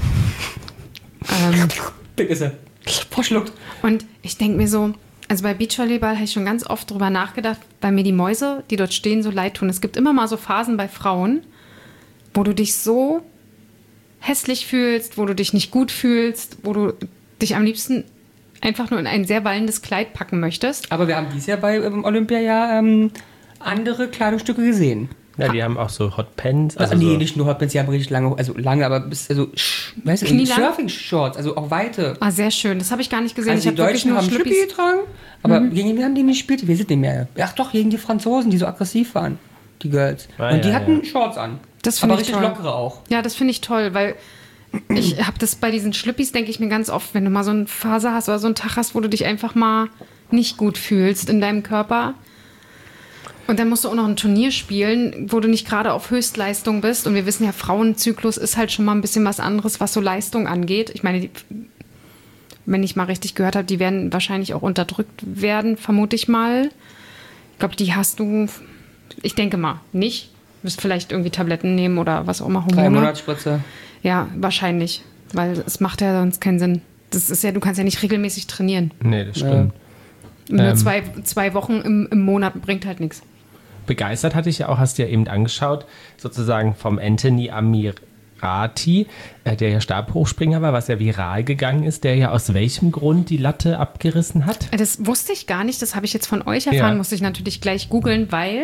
Dick ist er. Verschluckt. Und ich denke mir so, also bei Beachvolleyball habe ich schon ganz oft drüber nachgedacht, weil mir die Mäuse, die dort stehen, so leid tun. Es gibt immer mal so Phasen bei Frauen, wo du dich so hässlich fühlst, wo du dich nicht gut fühlst, wo du dich am liebsten einfach nur in ein sehr wallendes Kleid packen möchtest. Aber wir haben dieses Jahr bei Olympia ja andere Kleidungsstücke gesehen. Ja, die haben auch so Hot Pants. Also nee, so nicht nur Hotpants, die haben richtig lange, aber weißt du, Knielang? Surfing-Shorts, also auch weite. Ah, sehr schön. Das habe ich gar nicht gesehen. Also ich die habe wirklich Deutschen nur haben Schlüppi Schlüppis. getragen, aber gegen wen haben die nicht gespielt? Wir sind nicht mehr. Ach doch, gegen die Franzosen, die so aggressiv waren, die Girls. Ah, und die ja, hatten Shorts an. Das finde aber ich richtig toll. lockere auch. Ja, das finde ich toll, weil ich habe das bei diesen Schlüppis, denke ich mir ganz oft, wenn du mal so eine Phase hast oder so einen Tag hast, wo du dich einfach mal nicht gut fühlst in deinem Körper. Und dann musst du auch noch ein Turnier spielen, wo du nicht gerade auf Höchstleistung bist. Und wir wissen ja, Frauenzyklus ist halt schon mal ein bisschen was anderes, was so Leistung angeht. Ich meine, wenn ich mal richtig gehört habe, die werden wahrscheinlich auch unterdrückt werden, vermute ich mal. Ich glaube, die hast du, ich denke mal, nicht. Du wirst vielleicht irgendwie Tabletten nehmen oder was auch immer, Hormone. 3 Monatsspritze. Ja, wahrscheinlich. Weil es macht ja sonst keinen Sinn. Das ist ja, du kannst ja nicht regelmäßig trainieren. Nee, das stimmt. Nur zwei Wochen im Monat bringt halt nichts. Begeistert hatte ich ja auch, hast du ja eben angeschaut, sozusagen vom Anthony Amirati, der ja Stabhochspringer war, was ja viral gegangen ist, der ja aus welchem Grund die Latte abgerissen hat. Das wusste ich gar nicht, das habe ich jetzt von euch erfahren, Ja. musste ich natürlich gleich googeln, weil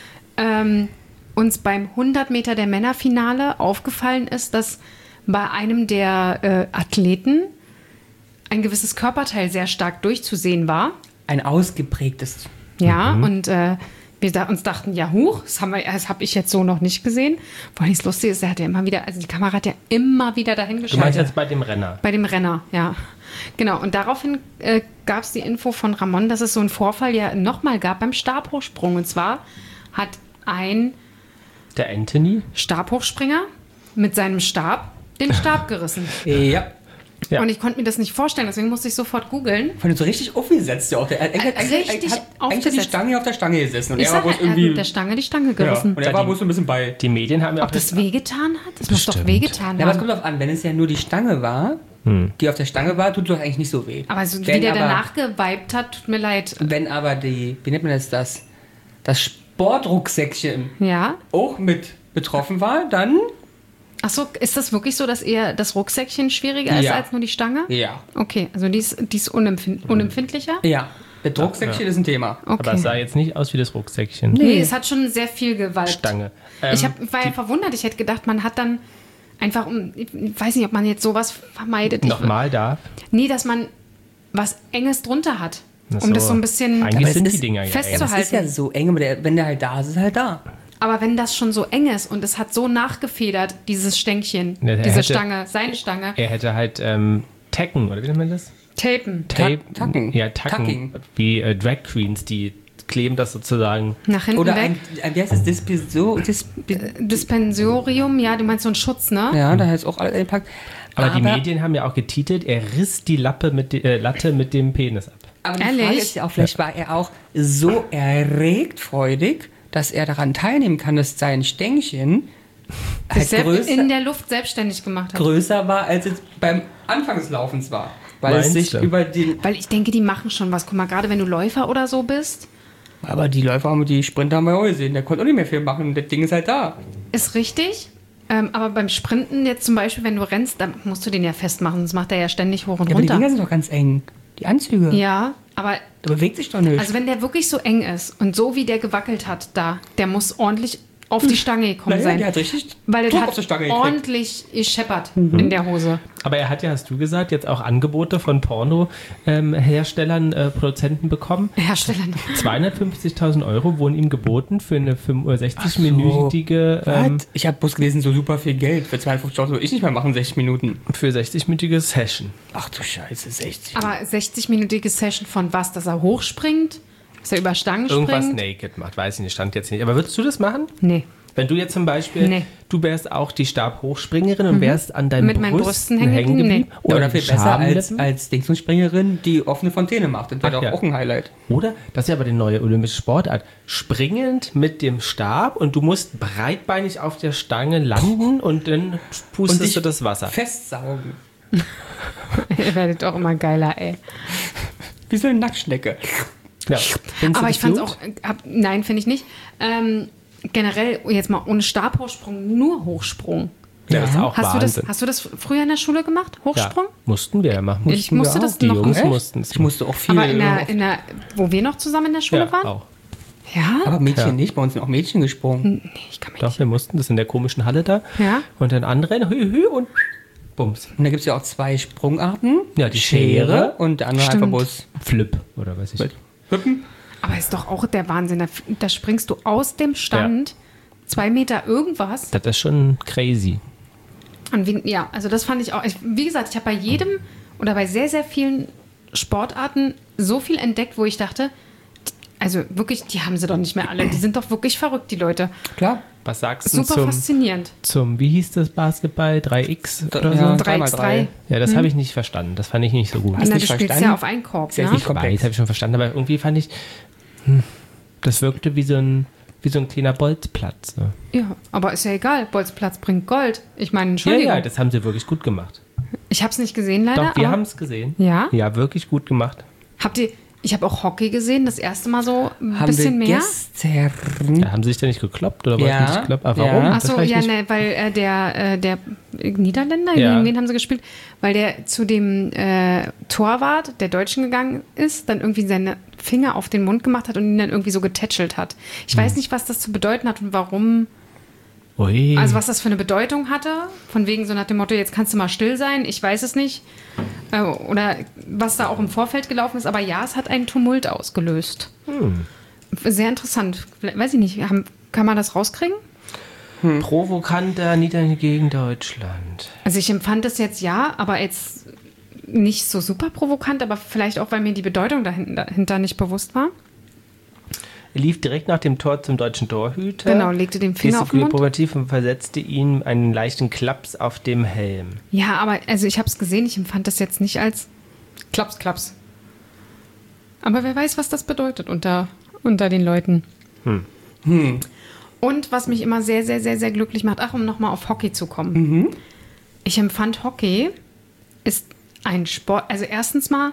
uns beim 100 Meter der Männerfinale aufgefallen ist, dass bei einem der Athleten ein gewisses Körperteil sehr stark durchzusehen war. Ein ausgeprägtes. Ja, und wir uns dachten, ja, huch, das habe ich jetzt so noch nicht gesehen. Vor allem das Lustige ist, die Kamera hat ja immer wieder dahin Du meinst geschaltet. jetzt bei dem Renner? Bei dem Renner, ja. Genau, und daraufhin gab es die Info von Ramon, dass es so einen Vorfall ja nochmal gab beim Stabhochsprung. Und zwar hat ein Der Anthony? Stabhochspringer mit seinem Stab den Stab gerissen. Ja. Ja. Und ich konnte mir das nicht vorstellen, deswegen musste ich sofort googeln. Von so richtig aufgesetzt, ja auch. Richtig Eigentlich hat die aufgesetzt. Stange auf der Stange gesessen. Und Ich er war sag, bloß er hat irgendwie. mit der Stange die Stange Ja, gerissen. und er war bloß so ein bisschen bei. Die Medien haben ja Ob das wehgetan hat? Das muss doch Bestimmt. wehgetan Ja, aber es haben. kommt drauf an, wenn es ja nur die Stange war, die auf der Stange war, tut doch eigentlich nicht so weh. Aber so, wie Wenn der aber- danach geweibt hat, tut mir leid. Wenn aber wie nennt man das Sportrucksäckchen Ja? auch mit betroffen war, dann Achso, ist das wirklich so, dass eher das Rucksäckchen schwieriger ist Ja. als nur die Stange? ja. Okay, also die ist unempfindlicher? Ja. Das Drucksäckchen ist ein Thema. Okay. Aber es sah jetzt nicht aus wie das Rucksäckchen. Nee, es hat schon sehr viel Gewalt. Stange. Ich war ja verwundert. Ich hätte gedacht, man hat dann einfach, ich weiß nicht, ob man jetzt sowas vermeidet. Nochmal darf. Nee, dass man was Enges drunter hat. Ach Um das so ein bisschen Eigentlich Aber es sind ist die Dinger ja festzuhalten. eng. Das ist ja so eng, aber wenn der halt da ist, ist er halt da. Aber wenn das schon so eng ist und es hat so nachgefedert, dieses Stängchen, Ja, der diese hätte- Stange, seine Stange, Er hätte halt tacken, oder wie nennt man das? Tapen, Tacken. Ja, tacken. Tacking. Wie Drag Queens, die kleben das sozusagen. nach hinten Oder weg. wie heißt das? Dispensorium, ja, du meinst so ein Schutz, ne? Ja, da ist auch alles eingepackt. Aber die Medien haben ja auch getitelt, er riss die Latte mit dem Penis ab. Aber die Ehrlich? Frage ist ja auch, vielleicht war er auch so erregt freudig, dass er daran teilnehmen kann, dass sein Stängchen halt Sich in der Luft selbstständig gemacht hat. größer war, als es beim Anfang des Laufens war. Weil es Meinst sich du? über den... Weil ich denke, die machen schon was. Guck mal, gerade wenn du Läufer oder so bist, Aber die Läufer haben die Sprinter haben wir auch gesehen. Der konnte auch nicht mehr viel machen. Das Ding ist halt da. ist richtig. Aber beim Sprinten jetzt zum Beispiel, wenn du rennst, dann musst du den ja festmachen, sonst macht er ja ständig hoch und Ja, aber die Dinger runter. sind doch ganz eng. Die Anzüge. Ja, aber Da bewegt sich doch nicht. also wenn der wirklich so eng ist und so wie der gewackelt hat da, der muss ordentlich auf die Stange gekommen naja, sein. der hat richtig Weil Druck der auf hat der Stange gekriegt. ordentlich gescheppert in der Hose. Aber er hat ja, hast du gesagt, jetzt auch Angebote von Porno-Herstellern, Produzenten bekommen. Hersteller. 250.000 Euro wurden ihm geboten für eine 60-minütige Was? Ich habe bloß gelesen, so super viel Geld. Für 52.000 würde ich nicht mehr machen, 60 Minuten. für 60-minütige Session. Ach du Scheiße, 60. Aber 60-minütige Session von was? Dass er hochspringt? Dass er über Stangen Irgendwas springt? naked macht, weiß ich nicht, stand jetzt nicht. Aber würdest du das machen? Nee. Wenn du jetzt zum Beispiel, Nee. du wärst auch die Stabhochspringerin und wärst an deinen Mit meinen Brüsten hängen hängen geblieben? geblieben. Oder Oder viel die besser als, Schamlippen. als Dingsspringerin, die offene Fontäne macht. Das wäre Ach doch ja. auch ein Highlight. Oder, das ist ja aber die neue olympische Sportart, springend mit dem Stab und du musst breitbeinig auf der Stange landen und dann pustest du das Wasser. Festsaugen. Ihr werdet auch immer geiler, ey. Wie so eine Nacktschnecke. Ja. Findest du Aber das ich fand's gut? auch, nein, finde ich nicht. Generell, jetzt mal ohne Stabhochsprung, nur Hochsprung. Ja, das ist auch Wahnsinn. Hast du das früher in der Schule gemacht? Hochsprung? Ja, mussten wir ja machen. Ich musste das Die noch Jungs Echt? mussten es. Ich musste auch viel. Aber wo wir noch zusammen in der Schule ja, waren? auch. Ja? aber Mädchen Ja. nicht. Bei uns sind auch Mädchen gesprungen. Nee, ich kann mich Doch, nicht. wir mussten das in der komischen Halle da. Ja. Und dann andere hü, hü und bums. Und da gibt es ja auch zwei Sprungarten. Ja, die Schere und der andere Stimmt. einfach bloß Flip oder weiß ich. mit Hüppen. Aber ist doch auch der Wahnsinn. Da springst du aus dem Stand 2 Meter irgendwas. Das ist schon crazy. Und ja, also das fand ich auch. Wie gesagt, ich habe bei jedem oder bei sehr, sehr vielen Sportarten so viel entdeckt, wo ich dachte, also wirklich, die haben sie doch nicht mehr alle. Die sind doch wirklich verrückt, die Leute. Klar. Was sagst du Super faszinierend. zum, wie hieß das Basketball? 3x oder Ja, so? 3x3. Ja, das habe ich nicht verstanden. Das fand ich nicht so gut. Hast Na, nicht du spielst verstanden? ja auf einen Korb, Ist ja ne? nicht Ich komplex. weiß, habe ich schon verstanden, aber irgendwie fand ich, das wirkte wie so ein kleiner Bolzplatz. So. Ja, aber ist ja egal. Bolzplatz bringt Gold. Ich meine, Ja, Entschuldigung. ja, das haben sie wirklich gut gemacht. Ich habe es nicht gesehen leider. Doch, wir aber haben es gesehen. Ja? Ja, wirklich gut gemacht. Ich habe auch Hockey gesehen, das erste Mal so ein Haben bisschen wir mehr. gestern. Ja, haben sie sich da nicht gekloppt oder Ja, wollten nicht gekloppt? Aber ja. warum? Achso, weiß ich ja, nicht. ne, weil der Niederländer, Ja. gegen wen haben sie gespielt? Weil der zu dem Torwart der Deutschen gegangen ist, dann irgendwie seine Finger auf den Mund gemacht hat und ihn dann irgendwie so getätschelt hat. Ich weiß nicht, was das zu bedeuten hat und warum, Ui. also was das für eine Bedeutung hatte. Von wegen so nach dem Motto, jetzt kannst du mal still sein, ich weiß es nicht. Oder was da auch im Vorfeld gelaufen ist. Aber ja, es hat einen Tumult ausgelöst. Sehr interessant. Weiß ich nicht, kann man das rauskriegen? Provokanter Niederlande gegen Deutschland. Also ich empfand das jetzt aber jetzt nicht so super provokant, aber vielleicht auch, weil mir die Bedeutung dahinter nicht bewusst war. Er lief direkt nach dem Tor zum deutschen Torhüter. Genau, legte den Finger auf den Mund. Provokativ und versetzte ihm einen leichten Klaps auf dem Helm. Ja, aber also ich habe es gesehen, ich empfand das jetzt nicht als Klaps. Aber wer weiß, was das bedeutet unter den Leuten. Und was mich immer sehr, sehr, sehr, sehr glücklich macht, um nochmal auf Hockey zu kommen. Ich empfand, Hockey ist ein Sport, also erstens mal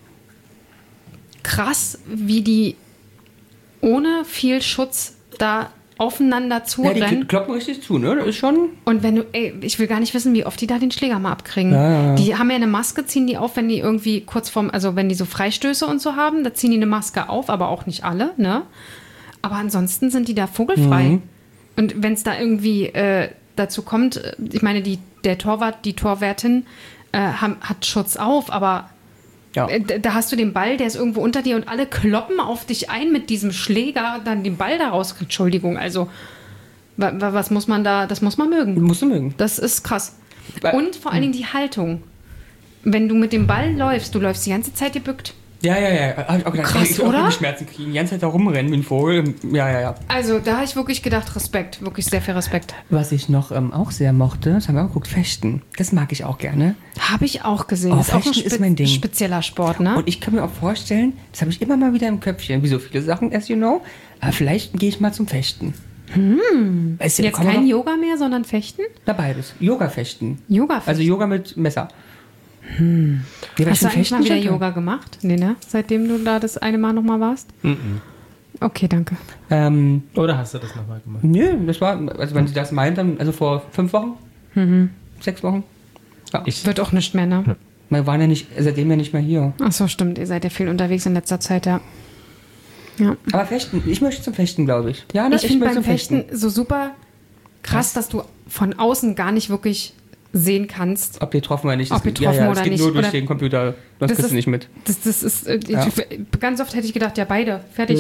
krass, wie die ohne viel Schutz da aufeinander zurennen. Ja, die kloppen richtig zu, ne? Das ist schon... Und wenn du, ich will gar nicht wissen, wie oft die da den Schläger mal abkriegen. Ja. Die haben ja eine Maske, ziehen die auf, wenn die irgendwie also wenn die so Freistöße und so haben, da ziehen die eine Maske auf, aber auch nicht alle, ne? Aber ansonsten sind die da vogelfrei. Und wenn es da irgendwie dazu kommt, ich meine, der Torwart, die Torwärtin hat Schutz auf, aber Ja. Da hast du den Ball, der ist irgendwo unter dir und alle kloppen auf dich ein mit diesem Schläger, dann den Ball daraus. Entschuldigung, also was muss man da, das muss man mögen. Musst du mögen. Das ist krass. Und vor allen Dingen die Haltung. Wenn du mit dem Ball läufst, du läufst die ganze Zeit gebückt. Ja. Hab ich auch gedacht, Krass, ich will oder? auch Schmerzen kriegen. Die ganze Zeit da rumrennen wie ein Vogel. Ja. Also da habe ich wirklich gedacht, Respekt. Wirklich sehr viel Respekt. Was ich noch auch sehr mochte, das haben wir auch geguckt, Fechten. Das mag ich auch gerne. Habe ich auch gesehen. Oh, Das ist auch ein Fechten ist mein Ding. spezieller Sport, ne? Und ich kann mir auch vorstellen, das habe ich immer mal wieder im Köpfchen, wie so viele Sachen, as you know, aber vielleicht gehe ich mal zum Fechten. Weißt du, Jetzt kann man kein noch- Yoga mehr, sondern Fechten? Na, beides. Yoga-Fechten. Yoga-Fechten. Also Yoga mit Messer. Ja, weil Hast du ich find eigentlich mal wieder schon toll. Yoga gemacht? Nee, ne? Seitdem du da das eine Mal nochmal warst? Okay, danke. Oder hast du das nochmal gemacht? Nö, das war, also wenn Sie das meint, dann, also vor 5 Wochen? 6 Wochen? Ja. Wird auch nicht mehr, ne? Wir waren ja nicht, seitdem ja nicht mehr hier. Ach so, stimmt. Ihr seid ja viel unterwegs in letzter Zeit, ja. Ja. Aber Fechten, ich möchte zum Fechten, glaube ich. Ja, ne, Ich finde möchte beim zum Fechten so super krass, dass du von außen gar nicht wirklich sehen kannst. Ob getroffen oder nicht. Ob das- getroffen ja, oder das geht nicht. nur durch Oder- den Computer. Das kriegst ist- du nicht mit. Das ist, Ja. ganz oft hätte ich gedacht, ja, beide, fertig.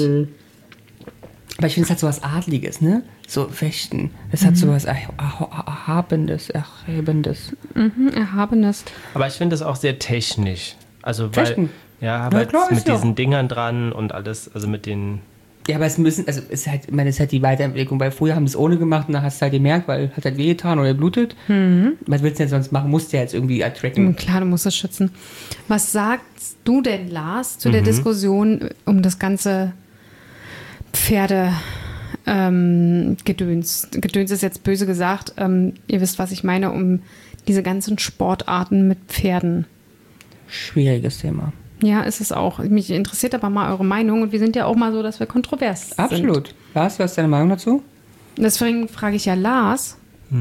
Aber ich finde, es hat so was Adliges, ne? So Fechten. Es hat so was Erhabendes, Erhebendes. Erhabenes. Aber ich finde das auch sehr technisch. Also weil, Fechten? ja, Ja, weil klar, mit ist ja. diesen Dingern dran und alles, also mit den... Ja, aber es müssen, also es ist halt, ich meine, es ist halt die Weiterentwicklung, weil früher haben sie es ohne gemacht und dann hast du halt gemerkt, weil hat halt wehgetan oder blutet. Was willst du denn sonst machen? Musst du ja jetzt irgendwie tracken. Klar, du musst es schützen. Was sagst du denn, Lars, zu der Diskussion um das ganze Gedöns? Gedöns ist jetzt böse gesagt. Ihr wisst, was ich meine, um diese ganzen Sportarten mit Pferden. Schwieriges Thema. Ja, ist es auch. Mich interessiert aber mal eure Meinung und wir sind ja auch mal so, dass wir kontrovers sind. Absolut. Lars, was ist deine Meinung dazu? Deswegen frage ich ja Lars.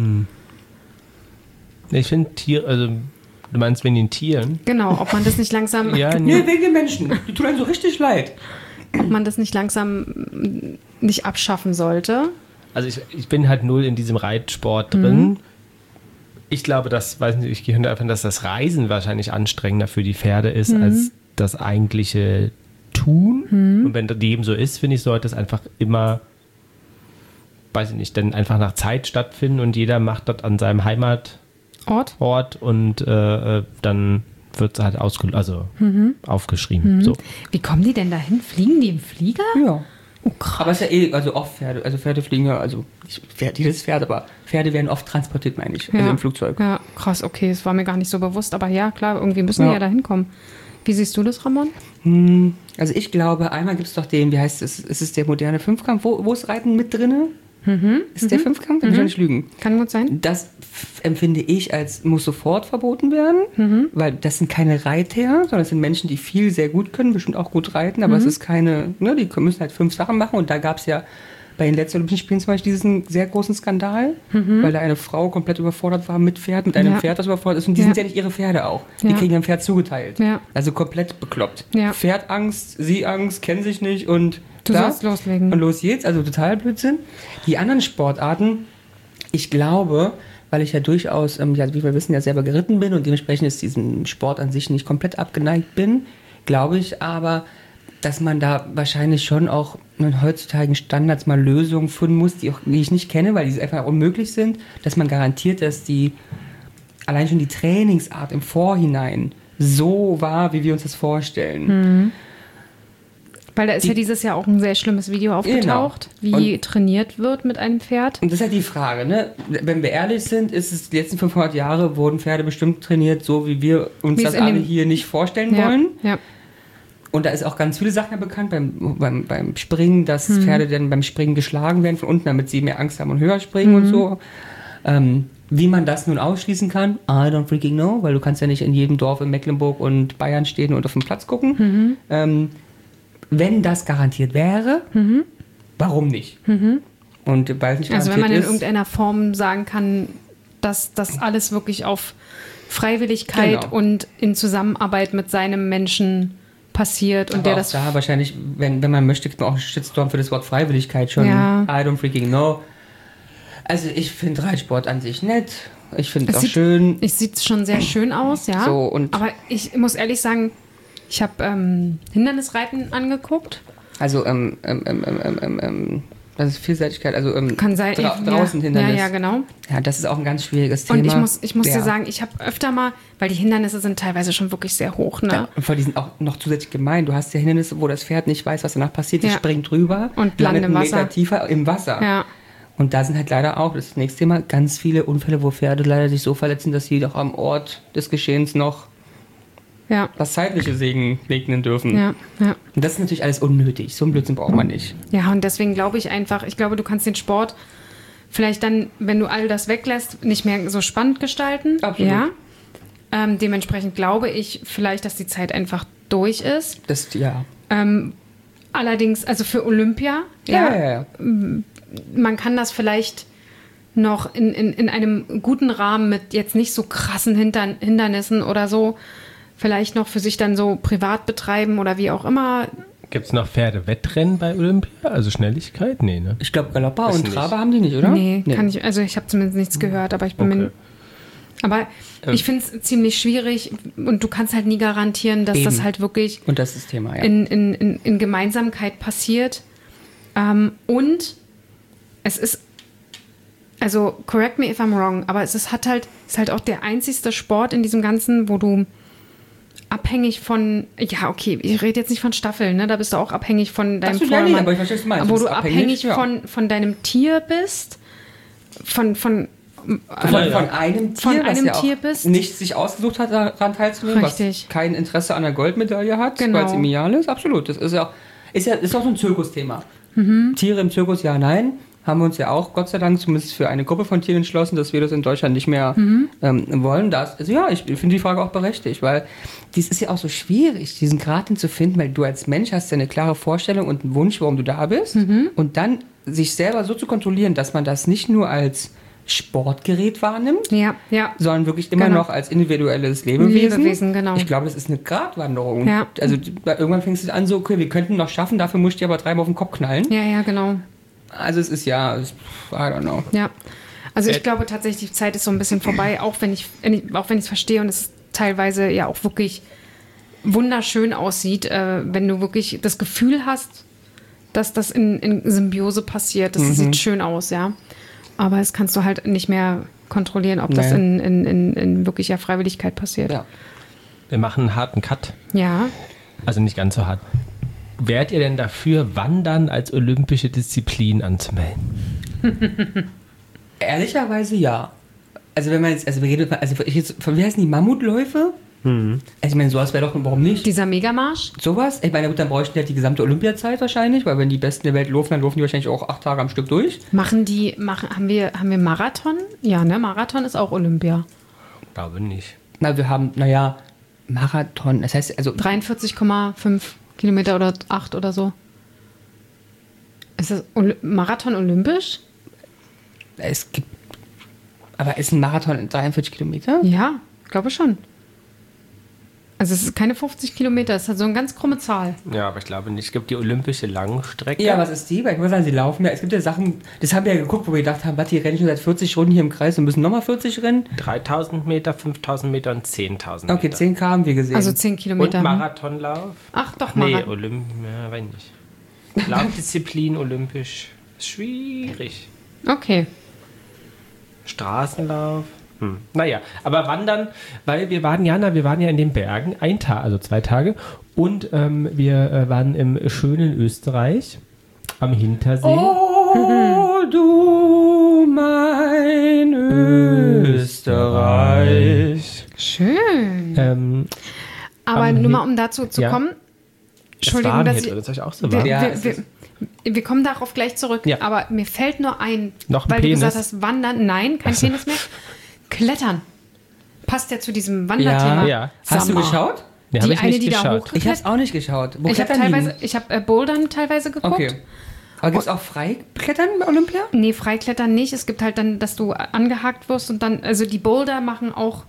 Ich finde also du meinst wegen den Tieren? Genau, ob man das nicht langsam, Ja, Nee, wegen den Menschen. Die tun einem so richtig leid. ob man das nicht langsam nicht abschaffen sollte. Also ich bin halt null in diesem Reitsport drin. Ich glaube, dass das Reisen wahrscheinlich anstrengender für die Pferde ist, als das eigentliche Tun. Und wenn das dem so ist, finde ich, sollte es einfach immer, weiß ich nicht, dann einfach nach Zeit stattfinden und jeder macht das an seinem Heimatort und dann wird es halt aufgeschrieben. So. Wie kommen die denn dahin? Fliegen die im Flieger? Ja. Oh, krass. Aber es ist ja also oft Pferde. Also Pferde fliegen ja, also nicht jedes Pferd, aber Pferde werden oft transportiert, meine ich. Also im Flugzeug. Ja, krass, okay, das war mir gar nicht so bewusst. Aber ja, klar, irgendwie müssen die ja da hinkommen. Wie siehst du das, Ramon? Also ich glaube, einmal gibt es doch den, wie heißt es, ist es der moderne Fünfkampf? Wo ist Reiten mit drinne? Ist der Fünfkampf? Kann ich nicht lügen. Kann gut sein. Das empfinde ich als, muss sofort verboten werden, weil das sind keine Reiter, sondern es sind Menschen, die viel sehr gut können, bestimmt auch gut reiten, aber es ist keine, ne, die müssen halt 5 Sachen machen und da gab es ja bei den letzten Olympischen Spielen zum Beispiel diesen sehr großen Skandal, weil da eine Frau komplett überfordert war mit Pferd, mit einem Pferd, das überfordert ist und die sind ja nicht ihre Pferde auch. Die Ja. kriegen ein Pferd zugeteilt. Ja. Also komplett bekloppt. Ja. Pferdangst, sie Angst, kennen sich nicht und Du sollst loslegen. Und los geht's, also total Blödsinn. Die anderen Sportarten, ich glaube, weil ich ja durchaus, wie wir wissen, ja selber geritten bin und dementsprechend ist diesem Sport an sich nicht komplett abgeneigt bin, glaube ich aber, dass man da wahrscheinlich schon auch mit heutzutage Standards mal Lösungen finden muss, die ich nicht kenne, weil die einfach unmöglich sind, dass man garantiert, dass allein schon die Trainingsart im Vorhinein so war, wie wir uns das vorstellen. Weil da ist ja dieses Jahr auch ein sehr schlimmes Video aufgetaucht, wie trainiert wird mit einem Pferd. Und das ist halt die Frage, ne? Wenn wir ehrlich sind, ist es die letzten 500 Jahre wurden Pferde bestimmt trainiert, so wie wir uns das alle hier nicht vorstellen wollen. Ja. Und da ist auch ganz viele Sachen ja bekannt beim Springen, dass Pferde dann beim Springen geschlagen werden von unten, damit sie mehr Angst haben und höher springen und so. Wie man das nun ausschließen kann, I don't freaking know, weil du kannst ja nicht in jedem Dorf in Mecklenburg und Bayern stehen und auf den Platz gucken. Wenn das garantiert wäre, warum nicht? Und weil es nicht garantiert also wenn man in ist, irgendeiner Form sagen kann, dass das alles wirklich auf Freiwilligkeit und in Zusammenarbeit mit seinem Menschen passiert und aber der auch das da wahrscheinlich, wenn man möchte, gibt man auch einen Shitstorm für das Wort Freiwilligkeit schon. Ja. I don't freaking know. Also ich finde Reitsport an sich nett. Ich finde es auch sieht, schön. Es sieht schon sehr schön aus, ja. So, und aber ich muss ehrlich sagen, ich habe Hindernisreiten angeguckt. Also das ist Vielseitigkeit, also Kann sein, draußen Hindernis. Ja, genau. Ja, das ist auch ein ganz schwieriges Thema. Und ich muss dir sagen, ich habe öfter mal, weil die Hindernisse sind teilweise schon wirklich sehr hoch, ne? Ja, und vor allem, die sind auch noch zusätzlich gemein. Du hast ja Hindernisse, wo das Pferd nicht weiß, was danach passiert. Die springt drüber und landet im Wasser. Meter tiefer im Wasser. Ja. Und da sind halt leider auch, das nächste Thema, ganz viele Unfälle, wo Pferde leider sich so verletzen, dass sie doch am Ort des Geschehens noch das Zeitliche segnen dürfen. Ja. Und das ist natürlich alles unnötig. So einen Blödsinn braucht man nicht. Ja, und deswegen glaube ich, du kannst den Sport vielleicht dann, wenn du all das weglässt, nicht mehr so spannend gestalten. Absolut. Ja. Dementsprechend glaube ich vielleicht, dass die Zeit einfach durch ist. Allerdings, also für Olympia, man kann das vielleicht noch in einem guten Rahmen mit jetzt nicht so krassen Hindernissen oder so vielleicht noch für sich dann so privat betreiben oder wie auch immer. Gibt es noch Pferdewettrennen bei Olympia? Also Schnelligkeit? Nee, ne? Ich glaube, Galopper und Traber haben die nicht, oder? Nee. Also ich habe zumindest nichts gehört, aber ich bin mir... Aber ich finde es ziemlich schwierig und du kannst halt nie garantieren, dass das halt wirklich und das ist das Thema, in Gemeinsamkeit passiert. Und es ist, also correct me if I'm wrong, aber es ist halt auch der einzigste Sport in diesem Ganzen, wo du abhängig von, ich rede jetzt nicht von Staffeln, ne? Da bist du auch abhängig von deinem Vormann, aber ich verstehe, was du meinst. wo du abhängig von deinem Tier bist, von einem Tier, was ja auch bist, nicht sich ausgesucht hat, daran teilzunehmen, richtig, was kein Interesse an einer Goldmedaille hat, genau, weil es ihm egal ist. Absolut, das ist auch so ein Zirkusthema. Tiere im Zirkus, ja, nein. Haben wir uns ja auch, Gott sei Dank, zumindest für eine Gruppe von Tieren entschlossen, dass wir das in Deutschland nicht mehr wollen. Ich finde die Frage auch berechtigt, weil dies ist ja auch so schwierig, diesen Grad hinzufinden, weil du als Mensch hast ja eine klare Vorstellung und einen Wunsch, warum du da bist. Und dann sich selber so zu kontrollieren, dass man das nicht nur als Sportgerät wahrnimmt, sondern wirklich immer noch als individuelles Lebewesen. Genau. Ich glaube, das ist eine Gratwanderung. Ja. Also irgendwann fängst du an so, okay, wir könnten noch schaffen, dafür musst du aber 3-mal auf den Kopf knallen. Ja, genau. Also es ist I don't know. Ja, also ich glaube tatsächlich, die Zeit ist so ein bisschen vorbei, auch wenn ich es verstehe und es teilweise ja auch wirklich wunderschön aussieht, wenn du wirklich das Gefühl hast, dass das in Symbiose passiert. Das sieht schön aus, ja. Aber das kannst du halt nicht mehr kontrollieren, ob das in wirklicher Freiwilligkeit passiert. Ja. Wir machen einen harten Cut. Ja. Also nicht ganz so hart. Wärt ihr denn dafür, Wandern als olympische Disziplin anzumelden? Ehrlicherweise ja. Also wenn man jetzt, wie heißen die Mammutläufe? Also ich meine, sowas wäre doch, warum nicht? Dieser Megamarsch? Sowas? Ich meine, gut, dann bräuchten die halt die gesamte Olympiazeit wahrscheinlich, weil wenn die Besten der Welt laufen, dann laufen die wahrscheinlich auch 8 Tage am Stück durch. Haben wir Marathon? Ja, ne? Marathon ist auch Olympia. Glaube nicht. Marathon, das heißt also... 43,5 Kilometer oder 8 oder so. Ist das Marathon olympisch? Aber ist ein Marathon 43 Kilometer? Ja, glaube schon. Also es ist keine 50 Kilometer, es hat so eine ganz krumme Zahl. Ja, aber ich glaube nicht. Es gibt die olympische Langstrecke. Ja, was ist die? Weil ich muss sagen, sie laufen ja. Es gibt ja Sachen, das haben wir ja geguckt, wo wir gedacht haben, was, die rennen schon seit 40 Runden hier im Kreis und müssen nochmal 40 rennen. 3000 Meter, 5000 Meter und 10.000 Meter. Okay, 10 K haben wir gesehen. Also 10 Und Kilometer. Marathonlauf? Ach doch, Nee, Marathon. ja, weiß nicht. Laufdisziplin, olympisch. Ist schwierig. Okay. Straßenlauf. Naja, aber wandern, weil wir waren ja in den Bergen, 1 Tag, also 2 Tage. Und wir waren im schönen Österreich, am Hintersee. Oh, du mein Österreich. Schön. Aber am nur mal, um dazu zu Ja. kommen. Das war das ist euch auch so warm. Ja, es Wir kommen darauf gleich zurück, Ja. aber mir fällt nur ein, Noch ein weil du Penis? gesagt hast, Wandern, nein, kein Penis mehr. Klettern. Passt ja zu diesem Wanderthema. Ja. Hast du Sag mal. geschaut? Nee, hab Die ich eine, nicht die da geschaut. hochklettert. Ich hab's auch nicht geschaut. Wo Ich habe klettern die teilweise, ich habe Bouldern teilweise geguckt. Okay. Aber gibt's auch Freiklettern bei Olympia? Nee, Freiklettern nicht. Es gibt halt dann, dass du angehakt wirst und dann, also die Boulder machen auch,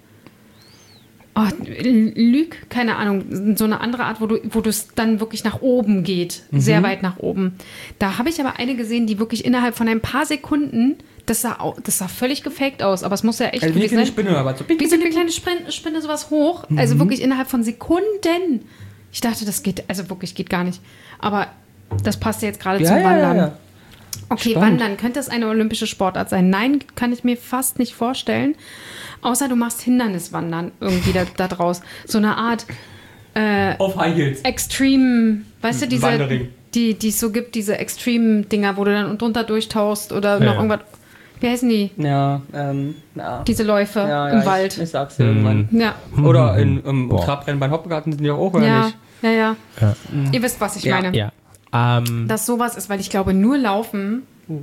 Lüg, keine Ahnung, so eine andere Art, wo es dann wirklich nach oben geht, sehr weit nach oben. Da habe ich aber eine gesehen, die wirklich innerhalb von ein paar Sekunden, das sah völlig gefaked aus, aber es muss ja echt Also wie gewesen eine sein. Spinne oder was? So ping, Wie so ping, eine kleine Spinne sowas hoch, also wirklich innerhalb von Sekunden. Ich dachte, das geht, also wirklich geht gar nicht. Aber das passt ja jetzt gerade zum Wandern. Ja. Okay, Spannend. Wandern, könnte es eine olympische Sportart sein? Nein, kann ich mir fast nicht vorstellen. Außer du machst Hinderniswandern irgendwie da draus. So eine Art Auf High Heels. Extreme, weißt du, diese, Wandering. die es so gibt, diese Extreme-Dinger, wo du dann drunter durchtauchst oder noch Ja. irgendwas. Wie heißen die? Ja, Diese Läufe ja, im Wald. Ich sag's dir irgendwann. Ja, Oder im Boah. Trabrennen bei Hoppegarten sind die doch auch, oder ja, nicht? ja, ja, Ja. Ihr wisst, was ich Ja. meine. Ja. Dass sowas ist, weil ich glaube, nur Laufen.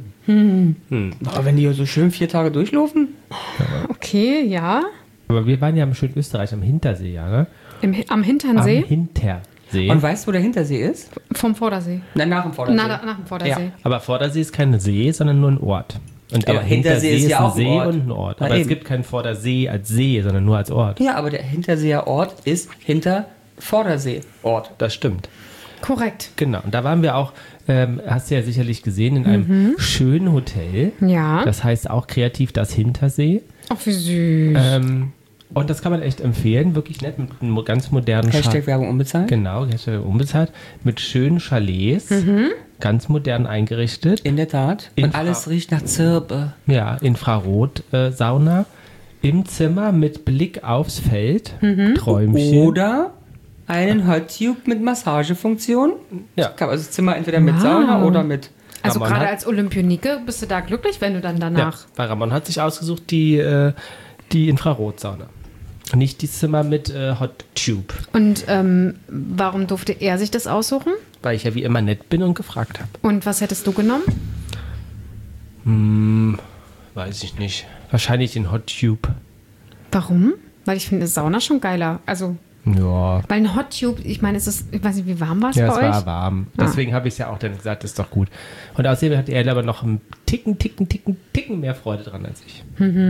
Aber wenn die so schön 4 Tage durchlaufen? Okay, ja. Aber wir waren ja im schönen Österreich am Hintersee, ja, ne? Am Hintern Am See Hintersee. Und weißt du, wo der Hintersee ist? vom Vordersee. Nein, nach dem Vordersee. Nach dem Vordersee. Ja. Aber Vordersee ist kein See, sondern nur ein Ort. Und Aber der Hintersee ist ja ein auch ein See Ort. und ein Ort. Na Aber es eben. gibt keinen Vordersee als See, sondern nur als Ort. Ja, aber der Hinterseer Ort ist hinter Vordersee Ort. Das stimmt. Korrekt. Genau. Und da waren wir auch, hast du ja sicherlich gesehen, in einem schönen Hotel. Ja. Das heißt auch kreativ das Hintersee. Ach, wie süß. Und das kann man echt empfehlen. Wirklich nett, mit einem ganz modernen Hashtag Werbung unbezahlt. Genau, Hashtag unbezahlt. Mit schönen Chalets. Ganz modern eingerichtet. In der Tat. Und alles riecht nach Zirbe. Ja, Infrarot-Sauna im Zimmer mit Blick aufs Feld. Träumchen. Oder einen Hot Tube mit Massagefunktion. Ja. Kann also das Zimmer entweder mit Wow. Sauna oder mit. Also Ramon gerade hat- als Olympionike bist du da glücklich, wenn du dann Ja, danach... weil Ramon hat sich ausgesucht, die Infrarotsauna. Nicht die Zimmer mit Hot Tube. Und warum durfte er sich das aussuchen? Weil ich ja wie immer nett bin und gefragt habe. Und was hättest du genommen? Weiß ich nicht. Wahrscheinlich den Hot Tube. Warum? Weil ich finde Sauna schon geiler. Also, Ja. weil ein Hot Tube, ich meine, ich weiß nicht, wie warm war es Ja, bei es euch? war warm. Deswegen habe ich es ja auch dann gesagt, ist doch gut. Und außerdem hat er aber noch einen Ticken mehr Freude dran als ich.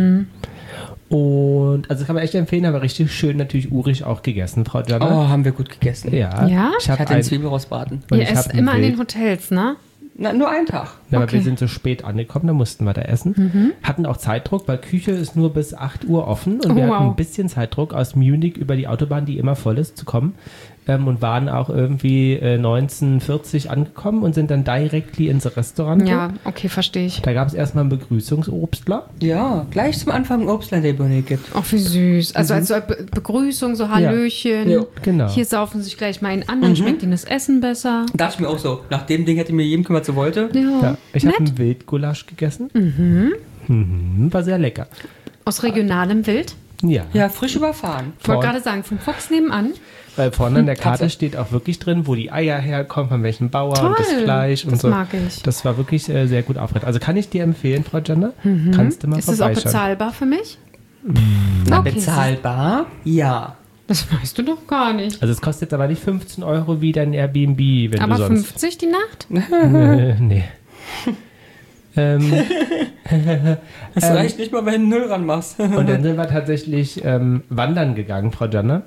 Und also kann man echt empfehlen, aber richtig schön natürlich urig auch gegessen, Frau Oh, Jana. haben wir gut gegessen. Ja. Ja? Ich hatte den Zwiebelrostbraten. und Ihr ich hab esst ein immer an Bild. den Hotels, ne? Na, nur einen Tag. Ja, aber Okay. wir sind so spät angekommen, da mussten wir da essen. Hatten auch Zeitdruck, weil Küche ist nur bis 8 Uhr offen und Oh, wir wow. hatten ein bisschen Zeitdruck aus Munich über die Autobahn, die immer voll ist, zu kommen. Und waren auch irgendwie 19:40 angekommen und sind dann directly ins Restaurant. Ja, okay, verstehe ich. Da gab es erstmal einen Begrüßungsobstler. Ja, gleich zum Anfang ein Obstland, der Bonnie gibt. Ach, wie süß. Also als so Begrüßung, so Hallöchen. Ja, genau. Hier saufen sie sich gleich mal einen an, dann schmeckt ihnen das Essen besser. Dachte ich mir auch so. Nach dem Ding hätte ich mir jedem kümmert, so wollte. Ja, ich habe Nett. einen Wildgulasch gegessen. War sehr lecker. Aus regionalem Wild. Ja, Ja, frisch überfahren. Ich wollte Voll. gerade sagen, vom Fuchs nebenan. weil vorne an der Karte Katze. steht auch wirklich drin, wo die Eier herkommen, von welchem Bauer Toll, und das Fleisch und das so. mag ich. Das war wirklich sehr gut aufgereiht. Also kann ich dir empfehlen, Frau Jana. Kannst du mal Ist das auch vorbeischauen. bezahlbar für mich? Na, Okay, bezahlbar? Ja. Das weißt du doch gar nicht. Also es kostet jetzt aber nicht 15 € wie dein Airbnb, wenn Aber du sonst... 50 die Nacht? Nee. Das reicht nicht mal, wenn du 0 ranmachst. Und dann sind wir tatsächlich wandern gegangen, Frau Jana.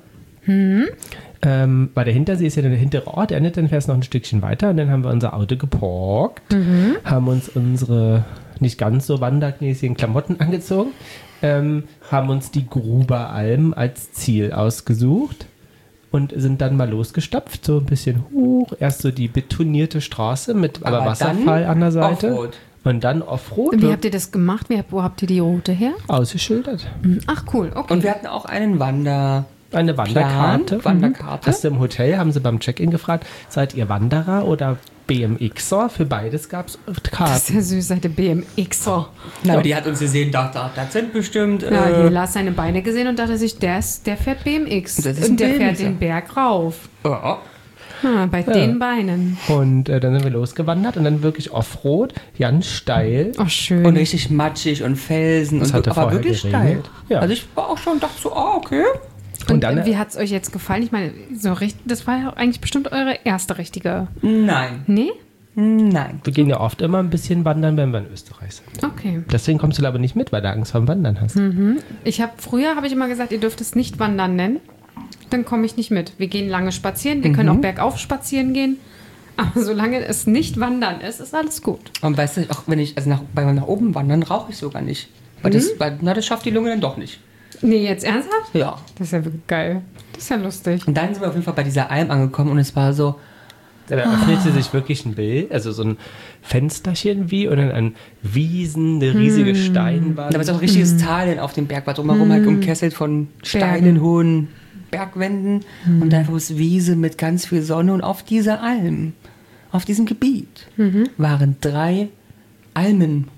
Weil der Hintersee ist ja der hintere Ort, endet dann fährst noch ein Stückchen weiter und dann haben wir unser Auto geparkt, haben uns unsere nicht ganz so wandermäßigen Klamotten angezogen, haben uns die Gruber Alm als Ziel ausgesucht und sind dann mal losgestapft, so ein bisschen hoch, erst so die betonierte Straße mit aber Wasserfall an der Seite. Offroad. Und dann Offroad. Wie habt ihr das gemacht? Wo habt ihr die Route her? Ausgeschildert. Ach cool, okay. Und wir hatten auch einen Eine Wanderkarte. Wanderkarte. Hast du im Hotel, haben sie beim Check-in gefragt, seid ihr Wanderer oder BMXer? Für beides gab es Das ist Karten. ja süß, seid ihr BMXer. Na, aber die hat uns gesehen, dachte, das sind bestimmt... Ja, hier Lars seine Beine gesehen und dachte sich, der fährt BMX. Das ist ein Und der fährt BMXer. den Berg rauf. Ja. Bei den Beinen. Und dann sind wir losgewandert und dann wirklich Offroad, ganz steil. Oh, schön. Und richtig matschig und Felsen. Das und hatte aber vorher wirklich geregnet. steil. Ja. Also ich war auch schon, dachte so, okay. Und dann, wie hat es euch jetzt gefallen? Ich meine, so richtig, das war ja eigentlich bestimmt eure erste richtige. Nein. Nee? Nein. wir gehen ja oft immer ein bisschen wandern, wenn wir in Österreich sind. Okay. Deswegen kommst du aber nicht mit, weil du Angst vorm Wandern hast. Früher habe ich immer gesagt, ihr dürft es nicht wandern nennen. Dann komme ich nicht mit. Wir gehen lange spazieren, wir können auch bergauf spazieren gehen. Aber solange es nicht wandern ist alles gut. Und weißt du, auch wenn ich, also beim nach oben wandern, rauche ich sogar nicht. Weil das schafft die Lunge dann doch nicht. Nee, jetzt ernsthaft? Ja. Das ist ja wirklich geil. Das ist ja lustig. Und dann sind wir auf jeden Fall bei dieser Alm angekommen und es war so, Da öffnete sich wirklich ein Bild, also so ein Fensterchen wie und dann an Wiesen, eine riesige Steinwand. da war so ein richtiges Tal dann auf dem Berg, war drumherum halt umkesselt von Steinen, hohen Bergwänden und da war es Wiese mit ganz viel Sonne und auf dieser Alm, auf diesem Gebiet waren 3 Almen,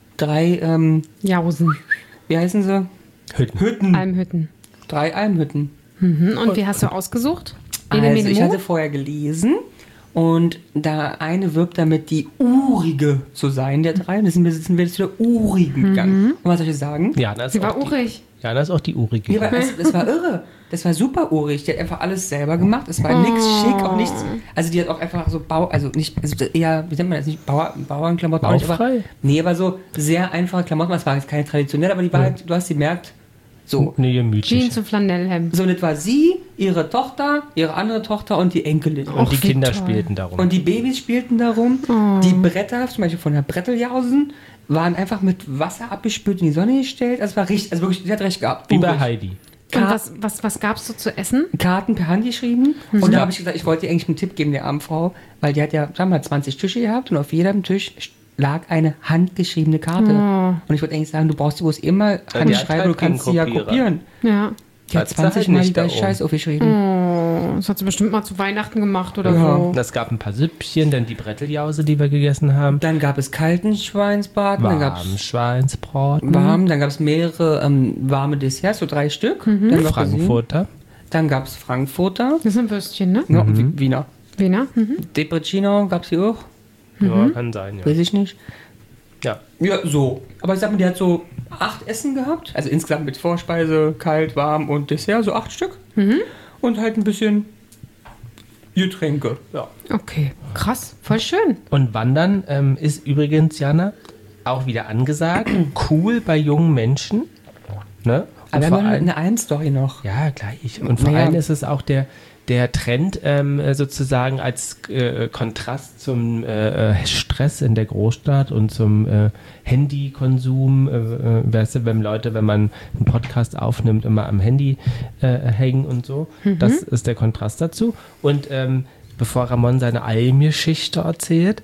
3, Jausen. wie heißen sie? Hütten. Almhütten. 3 Almhütten. Und wie hast du ausgesucht? Also ich hatte vorher gelesen und da eine wirbt damit, die urige zu sein, der 3. Und sind wir jetzt wieder urigen gegangen. Und was soll ich sagen? Jana ist Sie war auch urig. Jana ist auch die urige. Nee, aber das war irre. Das war super urig. Die hat einfach alles selber gemacht. Es war nichts schick, auch nichts. Also die hat auch einfach so also eher, wie nennt man das, nicht Bauernklamotten. auch nicht, aber, Baufrei? nee, aber so sehr einfache Klamotten. Es war jetzt keine traditionell, aber die war halt, du hast sie gemerkt, so. Nee, gemütlich. Jeans und Flanellhemd. So, das war sie, ihre Tochter, ihre andere Tochter und die Enkelin. Und die wie Kinder toll. spielten darum. Und die Babys spielten darum. Die Bretter, zum Beispiel von der Bretteljausen, waren einfach mit Wasser abgespült in die Sonne gestellt. Also es war richtig, also wirklich, sie hat recht gehabt. Wie bei Urig. Heidi. Und was gab es so zu essen? Karten per Hand geschrieben. Und da habe ich gesagt, ich wollte ihr eigentlich einen Tipp geben, der armen Frau, weil die hat ja, sagen wir mal, 20 Tische gehabt und auf jedem Tisch lag eine handgeschriebene Karte. Und ich wollte eigentlich sagen, du brauchst die bloß immer die handschreiben, hat du kannst sie ja keinen kopieren. Ja. Die hat Hat's da halt 20 Mal die nicht da gleiche oben. Scheiß aufgeschrieben. Oh, das hat sie bestimmt mal zu Weihnachten gemacht oder Ja. so. Es gab ein paar Süppchen, dann die Bretteljause, die wir gegessen haben. Dann gab es kalten Schweinsbraten, dann gab Warm es Schweinsbraten. warm, dann gab es mehrere warme Desserts, so 3 Stück. Dann noch Frankfurter. Dann gab es Frankfurter. Das sind Würstchen, ne? Ja, und Wiener. Wiener? Mhm. Depricino gab es hier auch. Ja, kann sein, ja. Weiß ich nicht. Ja. Ja, so. Aber ich sag mal, die hat so 8 Essen gehabt. Also insgesamt mit Vorspeise, kalt, warm und Dessert, so 8 Stück. Und halt ein bisschen Getränke. Ja. Okay, krass, voll schön. Und Wandern ist übrigens, Jana, auch wieder angesagt. Cool bei jungen Menschen. Ne? Und Aber wir vor haben allem- eine Alm-Story noch. Ja, gleich. Und vor Naja. allem ist es auch der Trend sozusagen als Kontrast zum Stress in der Großstadt und zum Handykonsum. Weißt du, wenn man einen Podcast aufnimmt, immer am Handy hängen und so. Das ist der Kontrast dazu. Und bevor Ramon seine Almgeschichte erzählt,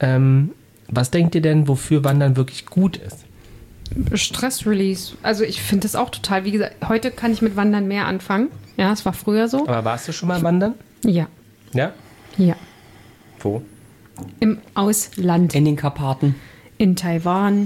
was denkt ihr denn, wofür Wandern wirklich gut ist? Stress-Release. Also ich finde das auch total, wie gesagt, heute kann ich mit Wandern mehr anfangen. Ja, es war früher so. Aber warst du schon mal wandern? Ja, Ja? ja. Wo? Im Ausland. In den Karpaten. In Taiwan.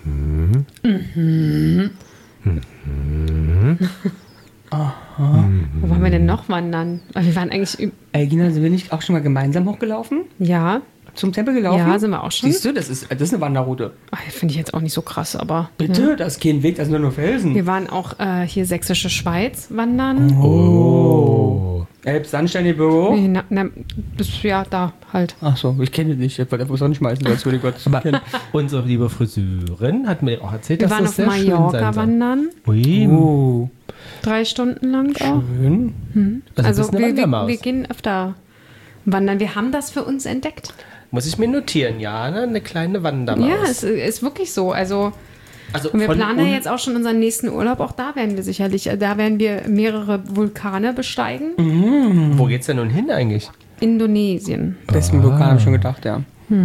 Wo waren wir denn noch wandern? Weil wir waren eigentlich, Gina, sind wir nicht auch schon mal gemeinsam hochgelaufen? ja, Zum Tempel gelaufen? Ja, sind wir auch schon. Siehst du, das ist eine Wanderroute. Finde ich jetzt auch nicht so krass, aber. Bitte? Das ist kein Weg, das sind nur Felsen. Wir waren auch hier Sächsische Schweiz wandern. Oh. Elbsandsteinebüro. Das, ja, da halt. Ach so, ich kenne die nicht. Ich wollte einfach so nicht schmeißen, weil es würde Gott kennen. Unsere liebe Friseurin hat mir auch erzählt, Wir dass waren das auf sehr schön sein Mallorca soll. wandern. Ui. Oh. 3 Stunden lang auch. Schön. Also du bist eine Wandermaus. Wir gehen öfter wandern. Wir haben das für uns entdeckt. Muss ich mir notieren, ja, ne? Eine kleine Wandermaus. Ja, es ist wirklich so. Also und wir von planen ja jetzt auch schon unseren nächsten Urlaub. Auch da werden wir mehrere Vulkane besteigen. Wo geht's denn nun hin eigentlich? Indonesien. Deswegen Vulkan habe ich schon gedacht, ja.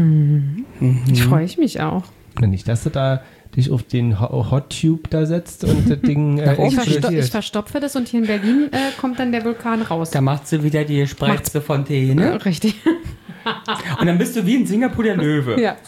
Ich freue mich auch. Nicht, dass du da dich auf den Hot Tube da setzt und das Ding Ich verstopfe das und hier in Berlin kommt dann der Vulkan raus. Da macht sie wieder die spreizte Fontäne. Richtig. Und dann bist du wie in Singapur der Löwe. Ja.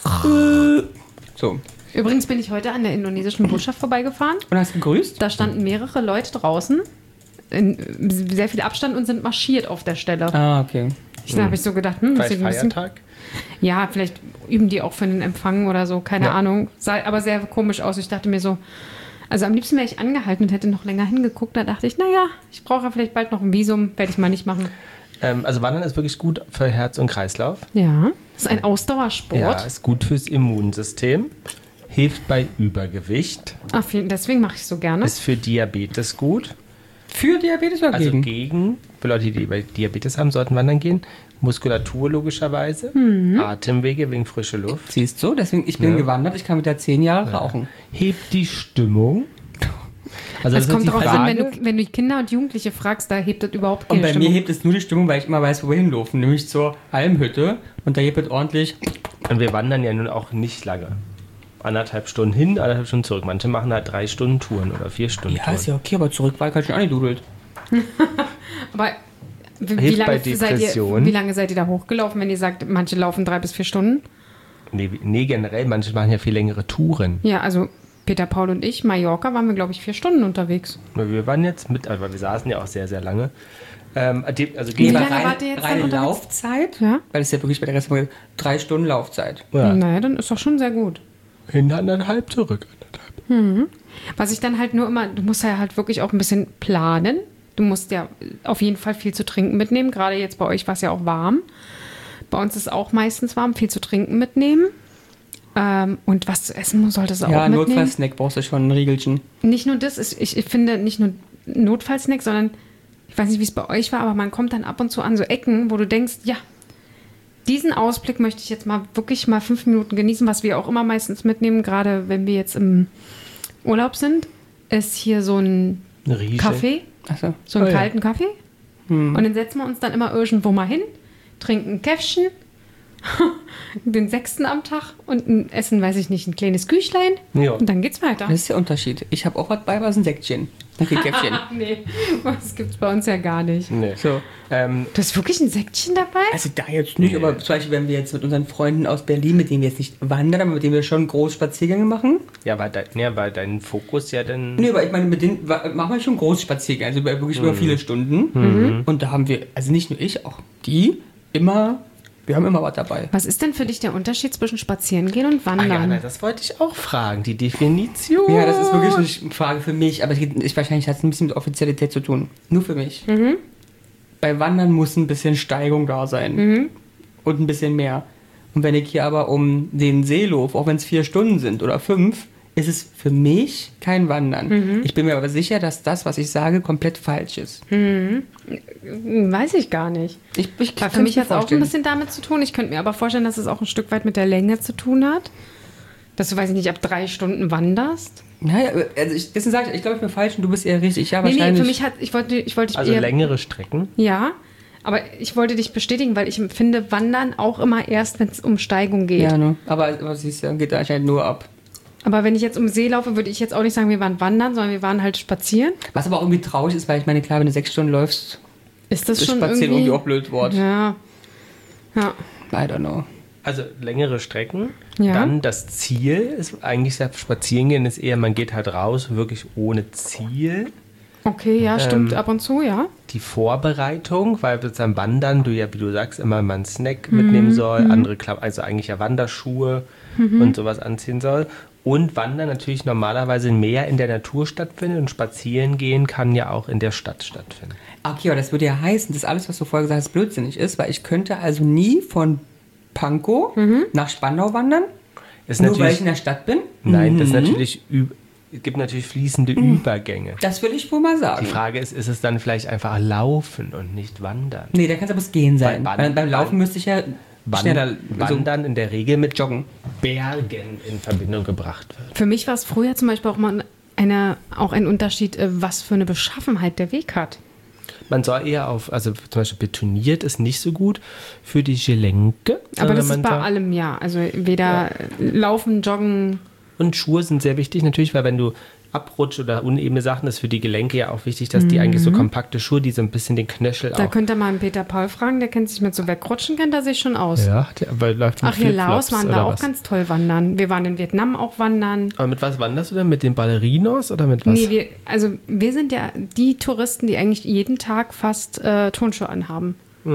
So. Übrigens bin ich heute an der indonesischen Botschaft vorbeigefahren. Und hast gegrüßt? Da standen mehrere Leute draußen in sehr viel Abstand und sind marschiert auf der Stelle. Ah, okay. Da habe ich so gedacht, das Vielleicht sieht ein bisschen... Feiertag? Ja, vielleicht üben die auch für den Empfang oder so, keine Ahnung. Sah aber sehr komisch aus. Ich dachte mir so, also am liebsten wäre ich angehalten und hätte noch länger hingeguckt. Da dachte ich, naja, ich brauche ja vielleicht bald noch ein Visum, werde ich mal nicht machen. Also Wandern ist wirklich gut für Herz und Kreislauf. Ja, das ist ein Ausdauersport. Ja, ist gut fürs Immunsystem. Hilft bei Übergewicht. Deswegen mache ich es so gerne. Ist für Diabetes gut. Für Diabetes oder Also gegen? für Leute, die Diabetes haben, sollten wandern gehen. Muskulatur logischerweise. Atemwege wegen frischer Luft. Siehst du, deswegen, ich bin gewandert, ich kann wieder 10 Jahre rauchen. Hebt die Stimmung. Also Es das kommt ist die darauf an, Frage. wenn du Kinder und Jugendliche fragst, da hebt das überhaupt Und keine bei mir Stimmung. hebt es nur die Stimmung, weil ich immer weiß, wo wir hinlaufen, nämlich zur Almhütte. Und da hebt es ordentlich. Und wir wandern ja nun auch nicht lange. 1,5 Stunden hin, 1,5 Stunden zurück. Manche machen halt 3 Stunden Touren oder 4 Stunden Ja, Touren. ist ja okay, aber zurück war ich halt schon angedudelt. Aber Hilft bei Depressionen. wie lange seid ihr da hochgelaufen, wenn ihr sagt, manche laufen 3 bis 4 Stunden? Nee, generell, manche machen ja viel längere Touren. Ja, also Peter, Paul und ich, Mallorca, waren wir, glaube ich, 4 Stunden unterwegs. Wir waren jetzt aber wir saßen ja auch sehr, sehr lange. Also Wie gegen lange wart ihr jetzt dann reine unterwegs? Laufzeit? Ja? Weil es ja wirklich bei der Restaurant 3 Stunden Laufzeit. ja, Naja, dann ist doch schon sehr gut. hin 1,5 zurück. 1,5. Was ich dann halt nur immer, du musst ja halt wirklich auch ein bisschen planen. Du musst ja auf jeden Fall viel zu trinken mitnehmen. Gerade jetzt bei euch war es ja auch warm. Bei uns ist es auch meistens warm, viel zu trinken mitnehmen. Und was zu essen solltest du auch Ja, mitnehmen. Notfallsnack brauchst du schon, ein Riegelchen. Nicht nur das, ich finde nicht nur Notfallsnack, sondern ich weiß nicht, wie es bei euch war, aber man kommt dann ab und zu an so Ecken, wo du denkst, ja, diesen Ausblick möchte ich jetzt mal wirklich mal 5 Minuten genießen, was wir auch immer meistens mitnehmen, gerade wenn wir jetzt im Urlaub sind, ist hier so ein Riesche. Kaffee, Achso. so einen Oh ja. kalten Kaffee. Und dann setzen wir uns dann immer irgendwo mal hin, trinken ein Käffchen, den 6. am Tag und essen, weiß ich nicht, ein kleines Küchlein. Ja. Und dann geht's weiter. Das ist der Unterschied. Ich habe auch was bei, was ein Säckchen. Okay, Käffchen. Nee, das gibt's bei uns ja gar nicht. Nee. So. Du hast wirklich ein Säckchen dabei? Also da jetzt nicht, aber zum Beispiel, wenn wir jetzt mit unseren Freunden aus Berlin, mit denen wir jetzt nicht wandern, aber mit denen wir schon groß Spaziergänge machen. Ja, weil dein Fokus ja dann... Nee, aber ich meine, mit denen machen wir schon Großspaziergänge, also wirklich über viele Stunden. Und da haben wir, also nicht nur ich, auch die, wir haben immer was dabei. Was ist denn für dich der Unterschied zwischen Spazierengehen und Ah Wandern? ja, nein, das wollte ich auch fragen, die Definition. Ja, das ist wirklich nicht eine Frage für mich, aber wahrscheinlich hat es ein bisschen mit Offizialität zu tun. Nur für mich. Bei Wandern muss ein bisschen Steigung da sein. Und ein bisschen mehr. Und wenn ich hier aber um den See laufe, auch wenn es 4 Stunden sind oder 5, ist es für mich kein Wandern. Ich bin mir aber sicher, dass das, was ich sage, komplett falsch ist. Weiß ich gar nicht. Weil für mich hat es auch ein bisschen damit zu tun. Ich könnte mir aber vorstellen, dass es auch ein Stück weit mit der Länge zu tun hat. Dass du, weiß ich nicht, ab 3 Stunden wanderst. Naja, also deswegen sage ich glaube, ich bin falsch und du bist eher richtig. Ja, Nee, wahrscheinlich. für mich ich wollte dich Also eher... längere Strecken. Ja, aber ich wollte dich bestätigen, weil ich finde Wandern auch immer erst, wenn es um Steigung geht. Ja, ne? Aber siehst du, geht da anscheinend nur ab. Aber wenn ich jetzt um den See laufe, würde ich jetzt auch nicht sagen, wir waren wandern, sondern wir waren halt spazieren. Was aber auch irgendwie traurig ist, weil ich meine, klar, wenn du 6 Stunden läufst, Ist das ist schon Spazieren irgendwie... irgendwie auch blöd Wort. Ja. Ja. I don't know. Also längere Strecken. Ja. Dann das Ziel ist eigentlich, Spazierengehen ist eher, man geht halt raus, wirklich ohne Ziel. Okay, ja, stimmt ab und zu, ja. Die Vorbereitung, weil beim Wandern du ja, wie du sagst, immer mal einen Snack mitnehmen soll, andere also eigentlich ja Wanderschuhe und sowas anziehen soll. Und Wandern natürlich normalerweise mehr in der Natur stattfindet und spazieren gehen kann ja auch in der Stadt stattfinden. Okay, aber das würde ja heißen, dass alles, was du vorher gesagt hast, blödsinnig ist, weil ich könnte also nie von Pankow nach Spandau wandern, Ist nur weil natürlich- ich in der Stadt bin. Nein, das ist natürlich Es gibt natürlich fließende Übergänge. Das will ich wohl mal sagen. Die Frage ist es dann vielleicht einfach Laufen und nicht Wandern? Nee, da kann es aber das Gehen sein. Weil Beim Laufen müsste ich ja schneller Wandern in der Regel mit joggen. Bergen in Verbindung gebracht wird. Für mich war es früher zum Beispiel auch mal ein Unterschied, was für eine Beschaffenheit der Weg hat. Man soll eher also zum Beispiel betoniert ist nicht so gut für die Gelenke. Aber das ist bei allem, ja. Also weder Laufen, Joggen. Und Schuhe sind sehr wichtig natürlich, weil wenn du abrutscht oder unebene Sachen, ist für die Gelenke ja auch wichtig, dass die eigentlich so kompakte Schuhe, die so ein bisschen den Knöchel Da auch... könnt ihr mal einen Peter Paul fragen, der kennt sich mit so Wegrutschen, kennt er sich schon aus. Ja, aber läuft mit Ach, hier Laos Flipflops waren oder da auch was? ganz toll wandern. Wir waren in Vietnam auch wandern. Aber mit was wanderst du denn? Mit den Ballerinos oder mit was? Nee, wir sind ja die Touristen, die eigentlich jeden Tag fast Turnschuhe anhaben.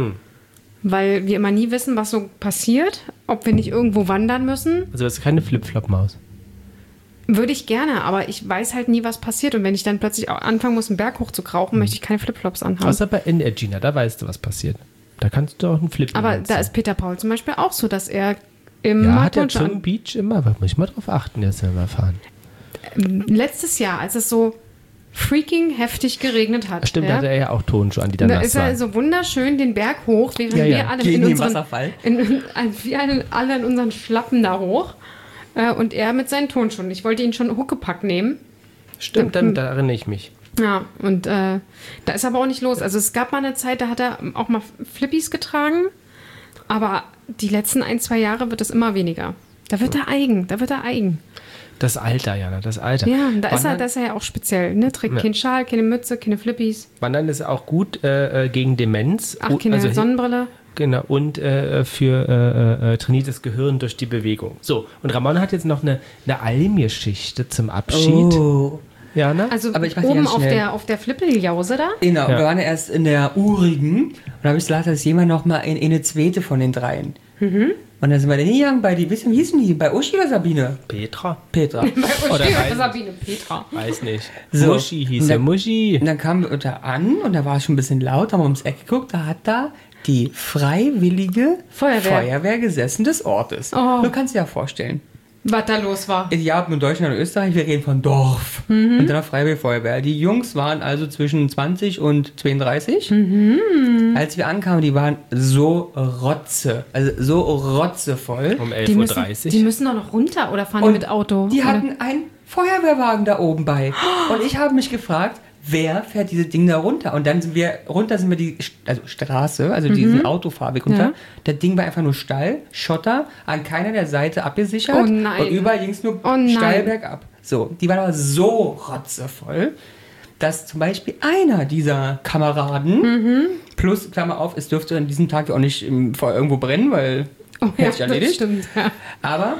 Weil wir immer nie wissen, was so passiert, ob wir nicht irgendwo wandern müssen. Also das ist keine Flip-Flop-Maus. Würde ich gerne, aber ich weiß halt nie, was passiert. Und wenn ich dann plötzlich auch anfangen muss, einen Berg hoch zu krauchen, möchte ich keine Flipflops anhaben. Außer bei Gina, da weißt du, was passiert. Da kannst du auch einen Flip Aber anziehen. da ist Peter Paul zum Beispiel auch so, dass er immer hat er Turnschuhe zum Beach immer. Da muss ich mal drauf achten, jetzt wenn wir fahren. Letztes Jahr, als es so freaking heftig geregnet hat. Stimmt, da hat er ja auch Tonschuhe an, die dann Da nass ist er waren. so wunderschön den Berg hoch, während Ja, ja. wir alle Gegen in den unseren Wasserfall. alle in unseren Schlappen da hoch. Und er mit seinen Turnschuhen. Ich wollte ihn schon Huckepack nehmen. Stimmt, da erinnere ich mich. Ja, und da ist aber auch nicht los. Also es gab mal eine Zeit, da hat er auch mal Flippies getragen. Aber die letzten 1-2 Jahre wird es immer weniger. Da wird er eigen. Das Alter, Jana, das Alter. Ja, da ist Wandern, er ja auch speziell. Ne? Trägt keinen Schal, keine Mütze, keine Flippies. Wandern ist auch gut gegen Demenz. Ach, keine Sonnenbrille. Genau, und für trainiertes Gehirn durch die Bewegung. So, und Ramon hat jetzt noch eine Almgeschichte zum Abschied. Oh. Jana? Also Aber ich mach die oben ganz schnell. auf der Flippeljause da. Genau, Ja. wir waren ja erst in der Urigen und da habe ich gesagt, dass jemand noch mal in eine zweite von den dreien. Und dann sind wir hingegangen bei die, wie hießen die? Bei Uschi oder Sabine? Petra? Petra. Oder weiß, Sabine Petra. weiß nicht. So. Muschi hieß Und er, dann- Muschi. Und dann kamen wir da an und da war es schon ein bisschen laut, haben wir ums Eck geguckt, da hat da die freiwillige Feuerwehr gesessen des Ortes. Oh. Du kannst dir ja vorstellen. Was da los war. Ja, in Deutschland und Österreich, wir reden von Dorf. Und dann Freiwillige Feuerwehr. Die Jungs waren also zwischen 20 und 32. Als wir ankamen, die waren so rotzevoll. Um Die 11.30 die Uhr. müssen doch noch runter oder fahren die mit Auto? Die Oder? hatten einen Feuerwehrwagen da oben bei. Und ich habe mich gefragt, wer fährt diese Ding da runter? Und dann sind wir die Straße, also diesen Autofahrweg runter. Ja. Das Ding war einfach nur Stall, Schotter, an keiner der Seite abgesichert. Oh nein. Und überall ging es nur Oh nein. steil bergab. So, die waren aber so rotzevoll, dass zum Beispiel einer dieser Kameraden, plus, Klammer auf, es dürfte an diesem Tag ja auch nicht im Feuer irgendwo brennen, weil hätte sich erledigt. Das stimmt, ja. Aber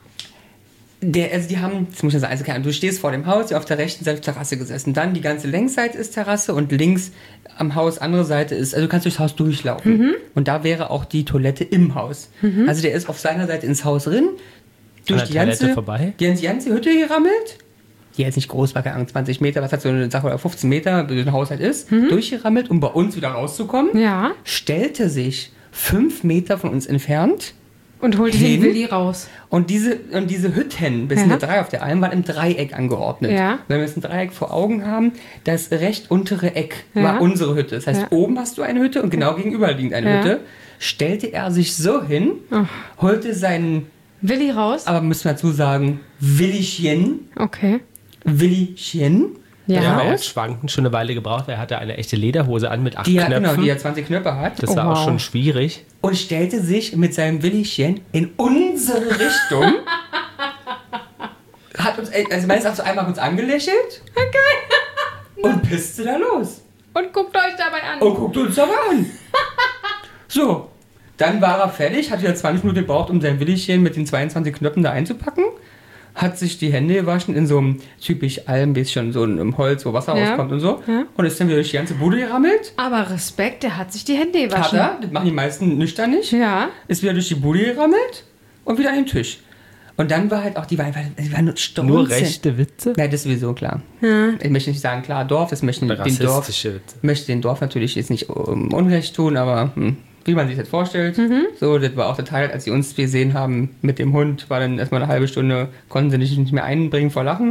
die haben, das muss ich sagen, also du stehst vor dem Haus, auf der rechten Seite Terrasse gesessen, dann die ganze Längsseite ist Terrasse und links am Haus, andere Seite ist, also du kannst durchs Haus durchlaufen. Und da wäre auch die Toilette im Haus. Also der ist auf seiner Seite ins Haus drin, durch der die Toilette ganze, vorbei? die ganze Hütte gerammelt. Die jetzt nicht groß war, keine Ahnung, 20 Meter, was hat so eine Sache, oder 15 Meter, wie ein Haushalt ist, durchgerammelt, um bei uns wieder rauszukommen. Ja. Stellte sich 5 Meter von uns entfernt. Und holte den Willi raus. Und diese Hütten, bis in der Dreieck auf der einen, waren im Dreieck angeordnet. Ja. Wenn wir jetzt ein Dreieck vor Augen haben, das recht untere Eck Ja. war unsere Hütte. Das heißt, Ja. oben hast du eine Hütte und genau gegenüber liegt eine Ja. Hütte. Stellte er sich so hin, holte seinen, Willi raus? aber müssen wir dazu sagen, Willichen, Okay. Ja. Ja, er hat schwankend schon eine Weile gebraucht, weil er hatte eine echte Lederhose an mit 8 Die ja, Knöpfen. genau, die ja 20 Knöpfe hat. Das war Oh, auch wow. schon schwierig. Und stellte sich mit seinem Willichen in unsere Richtung. Hat uns, also meines Erachtens einmal uns angelächelt. Okay. Und pisste da los. Und guckt euch dabei an. Und guckt uns aber an. So, dann war er fertig, hat wieder 20 Minuten gebraucht, um sein Willichen mit den 22 Knöpfen da einzupacken. Hat sich die Hände gewaschen in so einem typisch Alm, bisschen so einem Holz, wo Wasser Ja. rauskommt und so. Ja. Und ist dann wieder durch die ganze Bude gerammelt. Aber Respekt, der hat sich die Hände Hat gewaschen. er, das machen die meisten nüchtern nicht. Ja. Ist wieder durch die Bude gerammelt und wieder an den Tisch. Und dann war halt auch, die waren nur strunzen. Nur rechte Witze? Ja, das ist sowieso klar. Ich möchte nicht sagen, klar, Dorf, das möchten den Dorf, Rassistische Witze. möchte den Dorf natürlich jetzt nicht Unrecht tun, aber wie man sich das vorstellt. So, das war auch der Teil, als sie uns gesehen haben mit dem Hund, war dann erstmal eine halbe Stunde, konnten sie nicht mehr einbringen vor Lachen.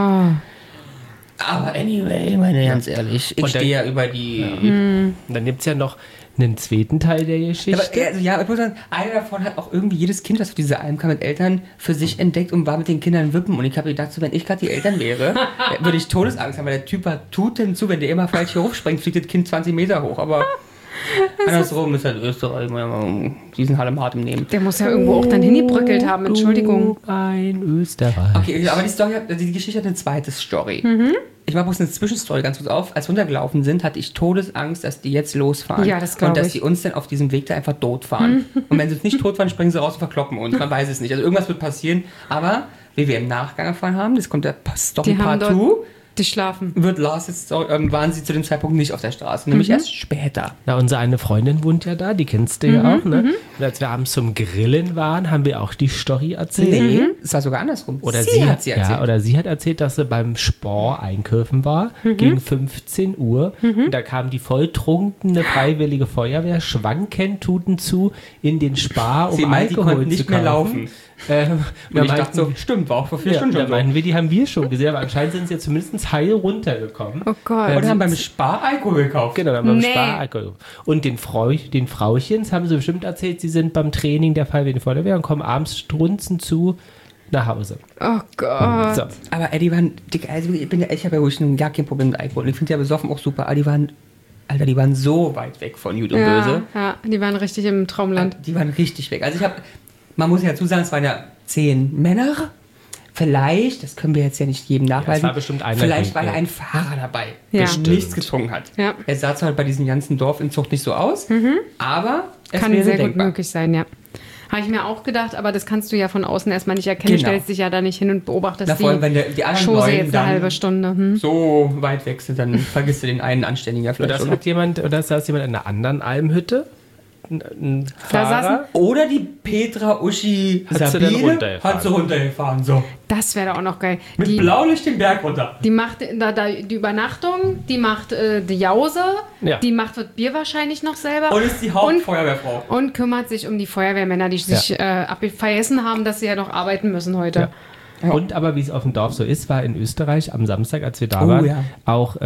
Aber anyway, meine ganz ehrlich, ich stehe ja über die... Und dann gibt es ja noch einen zweiten Teil der Geschichte. Aber, ja, ich muss sagen, einer davon hat auch irgendwie jedes Kind, das auf diese Alm kam, mit Eltern für sich entdeckt und war mit den Kindern wippen. Und ich habe gedacht, so, wenn ich gerade die Eltern wäre, würde ich Todesangst haben, weil der Typ tut denn zu, wenn der immer falsch hier hochspringt, fliegt das Kind 20 Meter hoch. Aber andersrum ist halt Österreich, diesen Hall im Hart im Nehmen. Der muss ja irgendwo auch dann hingebröckelt haben, Entschuldigung. Ein Österreich. Okay, aber die Geschichte hat eine zweite Story. Ich mache bloß eine Zwischenstory ganz kurz auf. Als wir runtergelaufen sind, hatte ich Todesangst, dass die jetzt losfahren. Ja, das glaube ich. Und dass ich. die uns dann auf diesem Weg da einfach tot fahren. Und wenn sie uns nicht tot fahren, springen sie raus und verkloppen uns. Man weiß es nicht. Also irgendwas wird passieren. Aber, wie wir im Nachgang erfahren haben, das kommt der Story Part 2. Die schlafen. Wird Lars jetzt, waren sie zu dem Zeitpunkt nicht auf der Straße, nämlich erst später. Na, unsere eine Freundin wohnt ja da, die kennst du ja auch, ne? Und als wir abends zum Grillen waren, haben wir auch die Story erzählt. Nee, es war sogar andersrum. Oder sie hat erzählt, dass sie beim Spar einkaufen war, gegen 15 Uhr. Und da kam die volltrunkene Freiwillige Feuerwehr, schwankend Tuten zu, in den Spar, um Alkohol zu kaufen. Mehr laufen. Und ich dachte so, stimmt, war auch vor 4 Stunden schon so. Meinten wir, die haben wir schon gesehen, aber anscheinend sind sie ja zumindest heil runtergekommen. Oh Gott. Und haben beim Spar Alkohol gekauft. Genau, dann beim Spar Alkohol gekauft. Und den Frauchens haben sie bestimmt erzählt, sie sind beim Training der Freiwilligen Feuerwehr und kommen abends strunzen zu nach Hause. Oh Gott. So. Aber die waren dick, also ich habe ja wirklich gar kein Problem mit Alkohol. Ich finde ja besoffen auch super, aber die waren so weit weg von Gut und Böse. Ja, die waren richtig im Traumland. Die waren richtig weg. Also man muss ja dazu sagen, es waren ja 10 Männer. Vielleicht, das können wir jetzt ja nicht jedem nachweisen, war bestimmt einer vielleicht war ja ein Fahrer dabei, Ja. der nichts getrunken hat. Ja. Er sah zwar bei diesem ganzen Dorf in Zucht nicht so aus, aber es Kann wäre sehr denkbar. gut möglich sein, ja. Habe ich mir auch gedacht, aber das kannst du ja von außen erstmal nicht erkennen. Genau. Stellst dich ja da nicht hin und beobachtest Na, vor allem, wenn die anderen Chose Neuen jetzt dann eine halbe Stunde. so weit weg sind, dann vergisst du den einen Anständigen ja vielleicht. Oder saß jemand in einer anderen Almhütte? Ein Fahrer? Oder die Petra Uschi Hat sie dann Sabine runtergefahren? hat sie runtergefahren. So. Das wäre doch auch noch geil. Mit Die, Blaulicht den Berg runter. die macht die Übernachtung, die macht die Jause, Ja. die macht das Bier wahrscheinlich noch selber. Und ist die Hauptfeuerwehrfrau. Und kümmert sich um die Feuerwehrmänner, die sich vergessen haben, dass sie ja noch arbeiten müssen heute. Ja. Und aber wie es auf dem Dorf so ist, war in Österreich am Samstag, als wir da Oh, waren, ja. auch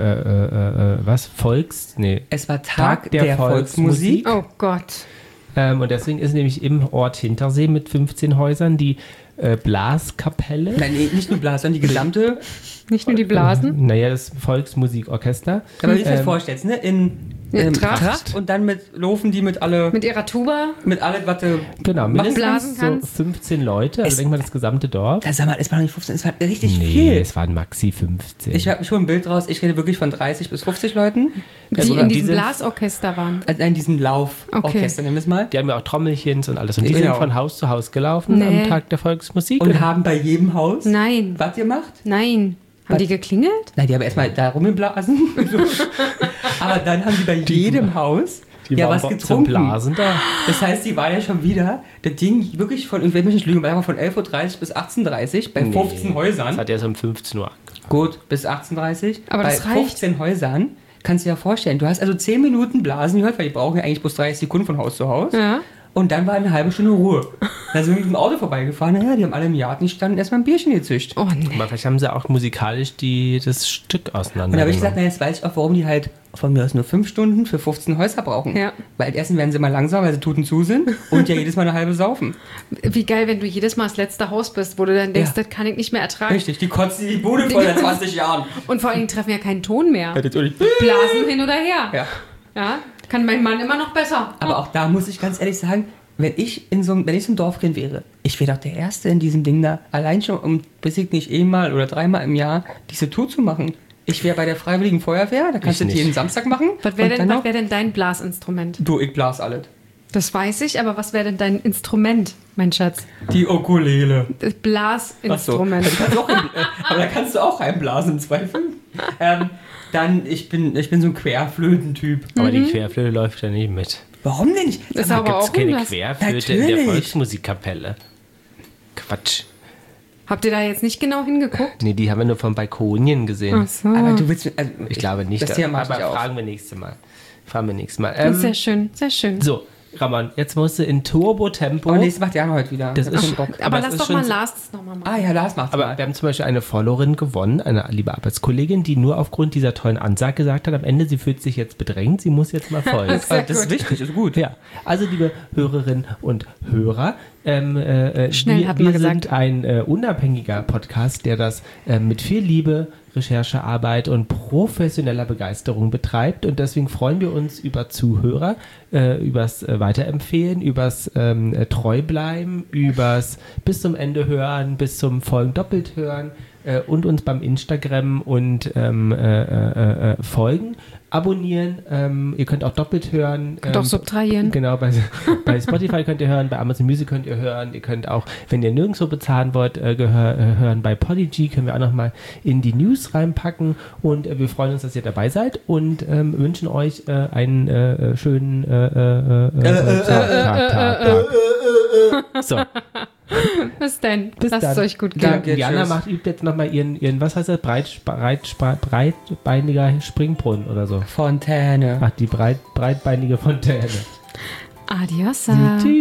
Es war Tag der Volksmusik. Oh Gott. Und deswegen ist nämlich im Ort Hintersee mit 15 Häusern die Blaskapelle. Nein, nicht nur Blas, sondern die gesamte. Nicht nur die Blasen. Naja, das Volksmusikorchester. Aber wie du dir das vorstellst, ne? In Tracht und dann laufen die mit alle. Mit ihrer Tuba. Mit allem, was du. Genau, blasen mindestens so kannst. 15 Leute, also denk mal das gesamte Dorf. Da sag mal, es war noch nicht 15, es war richtig Nee, viel. es waren maxi 15. Ich habe schon ein Bild raus, ich rede wirklich von 30 bis 50 Leuten. Die Also in diesem diese- Blasorchester waren. Also in diesem Lauforchester, nennen wir es mal. Die haben ja auch Trommelchens und alles. Und die Genau. sind von Haus zu Haus gelaufen Nee. am Tag der Volksmusik. Und haben bei jedem Haus Nein. was gemacht? Nein. Haben die geklingelt? Nein, die haben erstmal da rumgeblasen. Aber dann haben die bei jedem Haus die ja waren was zum getrunken. Blasen da. Das heißt, die waren ja schon wieder, das Ding wirklich von, ich will mich nicht lügen, war von 11.30 Uhr bis 18.30 Uhr bei 15 Das Häusern. hat erst um 15 Uhr. Gut, bis 18.30 Uhr. Aber bei das reicht. 15 Häusern kannst du dir ja vorstellen, du hast also 10 Minuten Blasen gehört, weil die brauchen ja eigentlich bloß 30 Sekunden von Haus zu Haus. Ja. Und dann war eine halbe Stunde Ruhe. Da sind wir mit dem Auto vorbeigefahren, naja, die haben alle im Garten gestanden und erstmal ein Bierchen gezischt. Oh nee. Aber vielleicht haben sie auch musikalisch das Stück auseinander. Und da habe ich gesagt, naja, jetzt weiß ich auch, warum die halt von mir aus nur 5 Stunden für 15 Häuser brauchen. Ja. Weil erstens werden sie immer langsam, weil sie Tuten zu sind und ja jedes Mal eine halbe saufen. Wie geil, wenn du jedes Mal das letzte Haus bist, wo du dann denkst, Ja. das kann ich nicht mehr ertragen. Richtig, die kotzen die Bude voll seit 20 Jahren. Und vor allen Dingen treffen ja keinen Ton mehr. Natürlich. Blasen hin oder her. Ja. Ja, kann mein Mann immer noch besser. Aber auch da muss ich ganz ehrlich sagen, wenn ich so ein Dorfkind wäre, ich wäre doch der Erste in diesem Ding da, allein schon um, bis ich nicht einmal oder 3-mal im Jahr diese Tour zu machen. Ich wäre bei der Freiwilligen Feuerwehr, da kannst du Ich das jeden nicht. Samstag machen. Was wäre Und denn, dann noch- wär denn dein Blasinstrument? Du, ich blas alles. Das weiß ich, aber was wäre denn dein Instrument, mein Schatz? Die Ukulele. Das Blasinstrument. Ach so. Also aber da kannst du auch reinblasen im Zweifel. Dann, ich bin so ein Querflötentyp. Aber die Querflöte läuft ja nicht mit. Warum denn nicht? Das ist Da aber gibt es auch keine irgendwas. Querflöte in der Natürlich. Volksmusikkapelle. Quatsch. Habt ihr da jetzt nicht genau hingeguckt? Nee, die haben wir nur von Balkonien gesehen. Ach so. Aber du willst... Also, Ich glaube nicht. Das Thema mag aber ich auch. fragen wir nächstes Mal. Fahren wir nächstes Mal. Sehr schön, sehr schön. So, Ramon, jetzt musst du in Turbo-Tempo. Oh, nee, das macht Jana heute wieder. Das ist Bock. aber es lass ist doch schon mal so- Lars das nochmal machen. Ah ja, Lars macht's Aber mal. wir haben zum Beispiel eine Followerin gewonnen, eine liebe Arbeitskollegin, die nur aufgrund dieser tollen Ansage gesagt hat, am Ende, sie fühlt sich jetzt bedrängt, sie muss jetzt mal folgen. Das ist wichtig, ist gut. Ja, also liebe Hörerinnen und Hörer, Schnell hat man wir gesagt. sind ein unabhängiger Podcast, der das mit viel Liebe, Recherchearbeit und professioneller Begeisterung betreibt und deswegen freuen wir uns über Zuhörer, übers Weiterempfehlen, übers Treubleiben, übers bis zum Ende hören, bis zum Folgen doppelt hören und uns beim Instagram und folgen, abonnieren. Ihr könnt auch doppelt hören. Könnt auch subtrahieren. Genau, bei Spotify könnt ihr hören, bei Amazon Music könnt ihr hören. Ihr könnt auch, wenn ihr nirgendwo bezahlen wollt, hören. Bei Podigy können wir auch nochmal in die News reinpacken. Und wir freuen uns, dass ihr dabei seid und wünschen euch einen schönen Tag. So, Bis dann. Bis Lasst dann. es euch gut gehen. Danke. Jana tschüss. übt jetzt nochmal ihren, was heißt das, breitbeiniger Springbrunnen oder so. Fontäne. Ach, die breitbeinige Fontäne. Adiosa. Tschüss.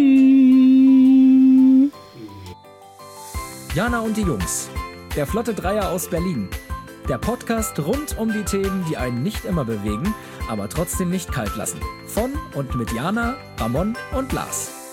Jana und die Jungs. Der Flotte Dreier aus Berlin. Der Podcast rund um die Themen, die einen nicht immer bewegen, aber trotzdem nicht kalt lassen. Von und mit Jana, Ramon und Lars.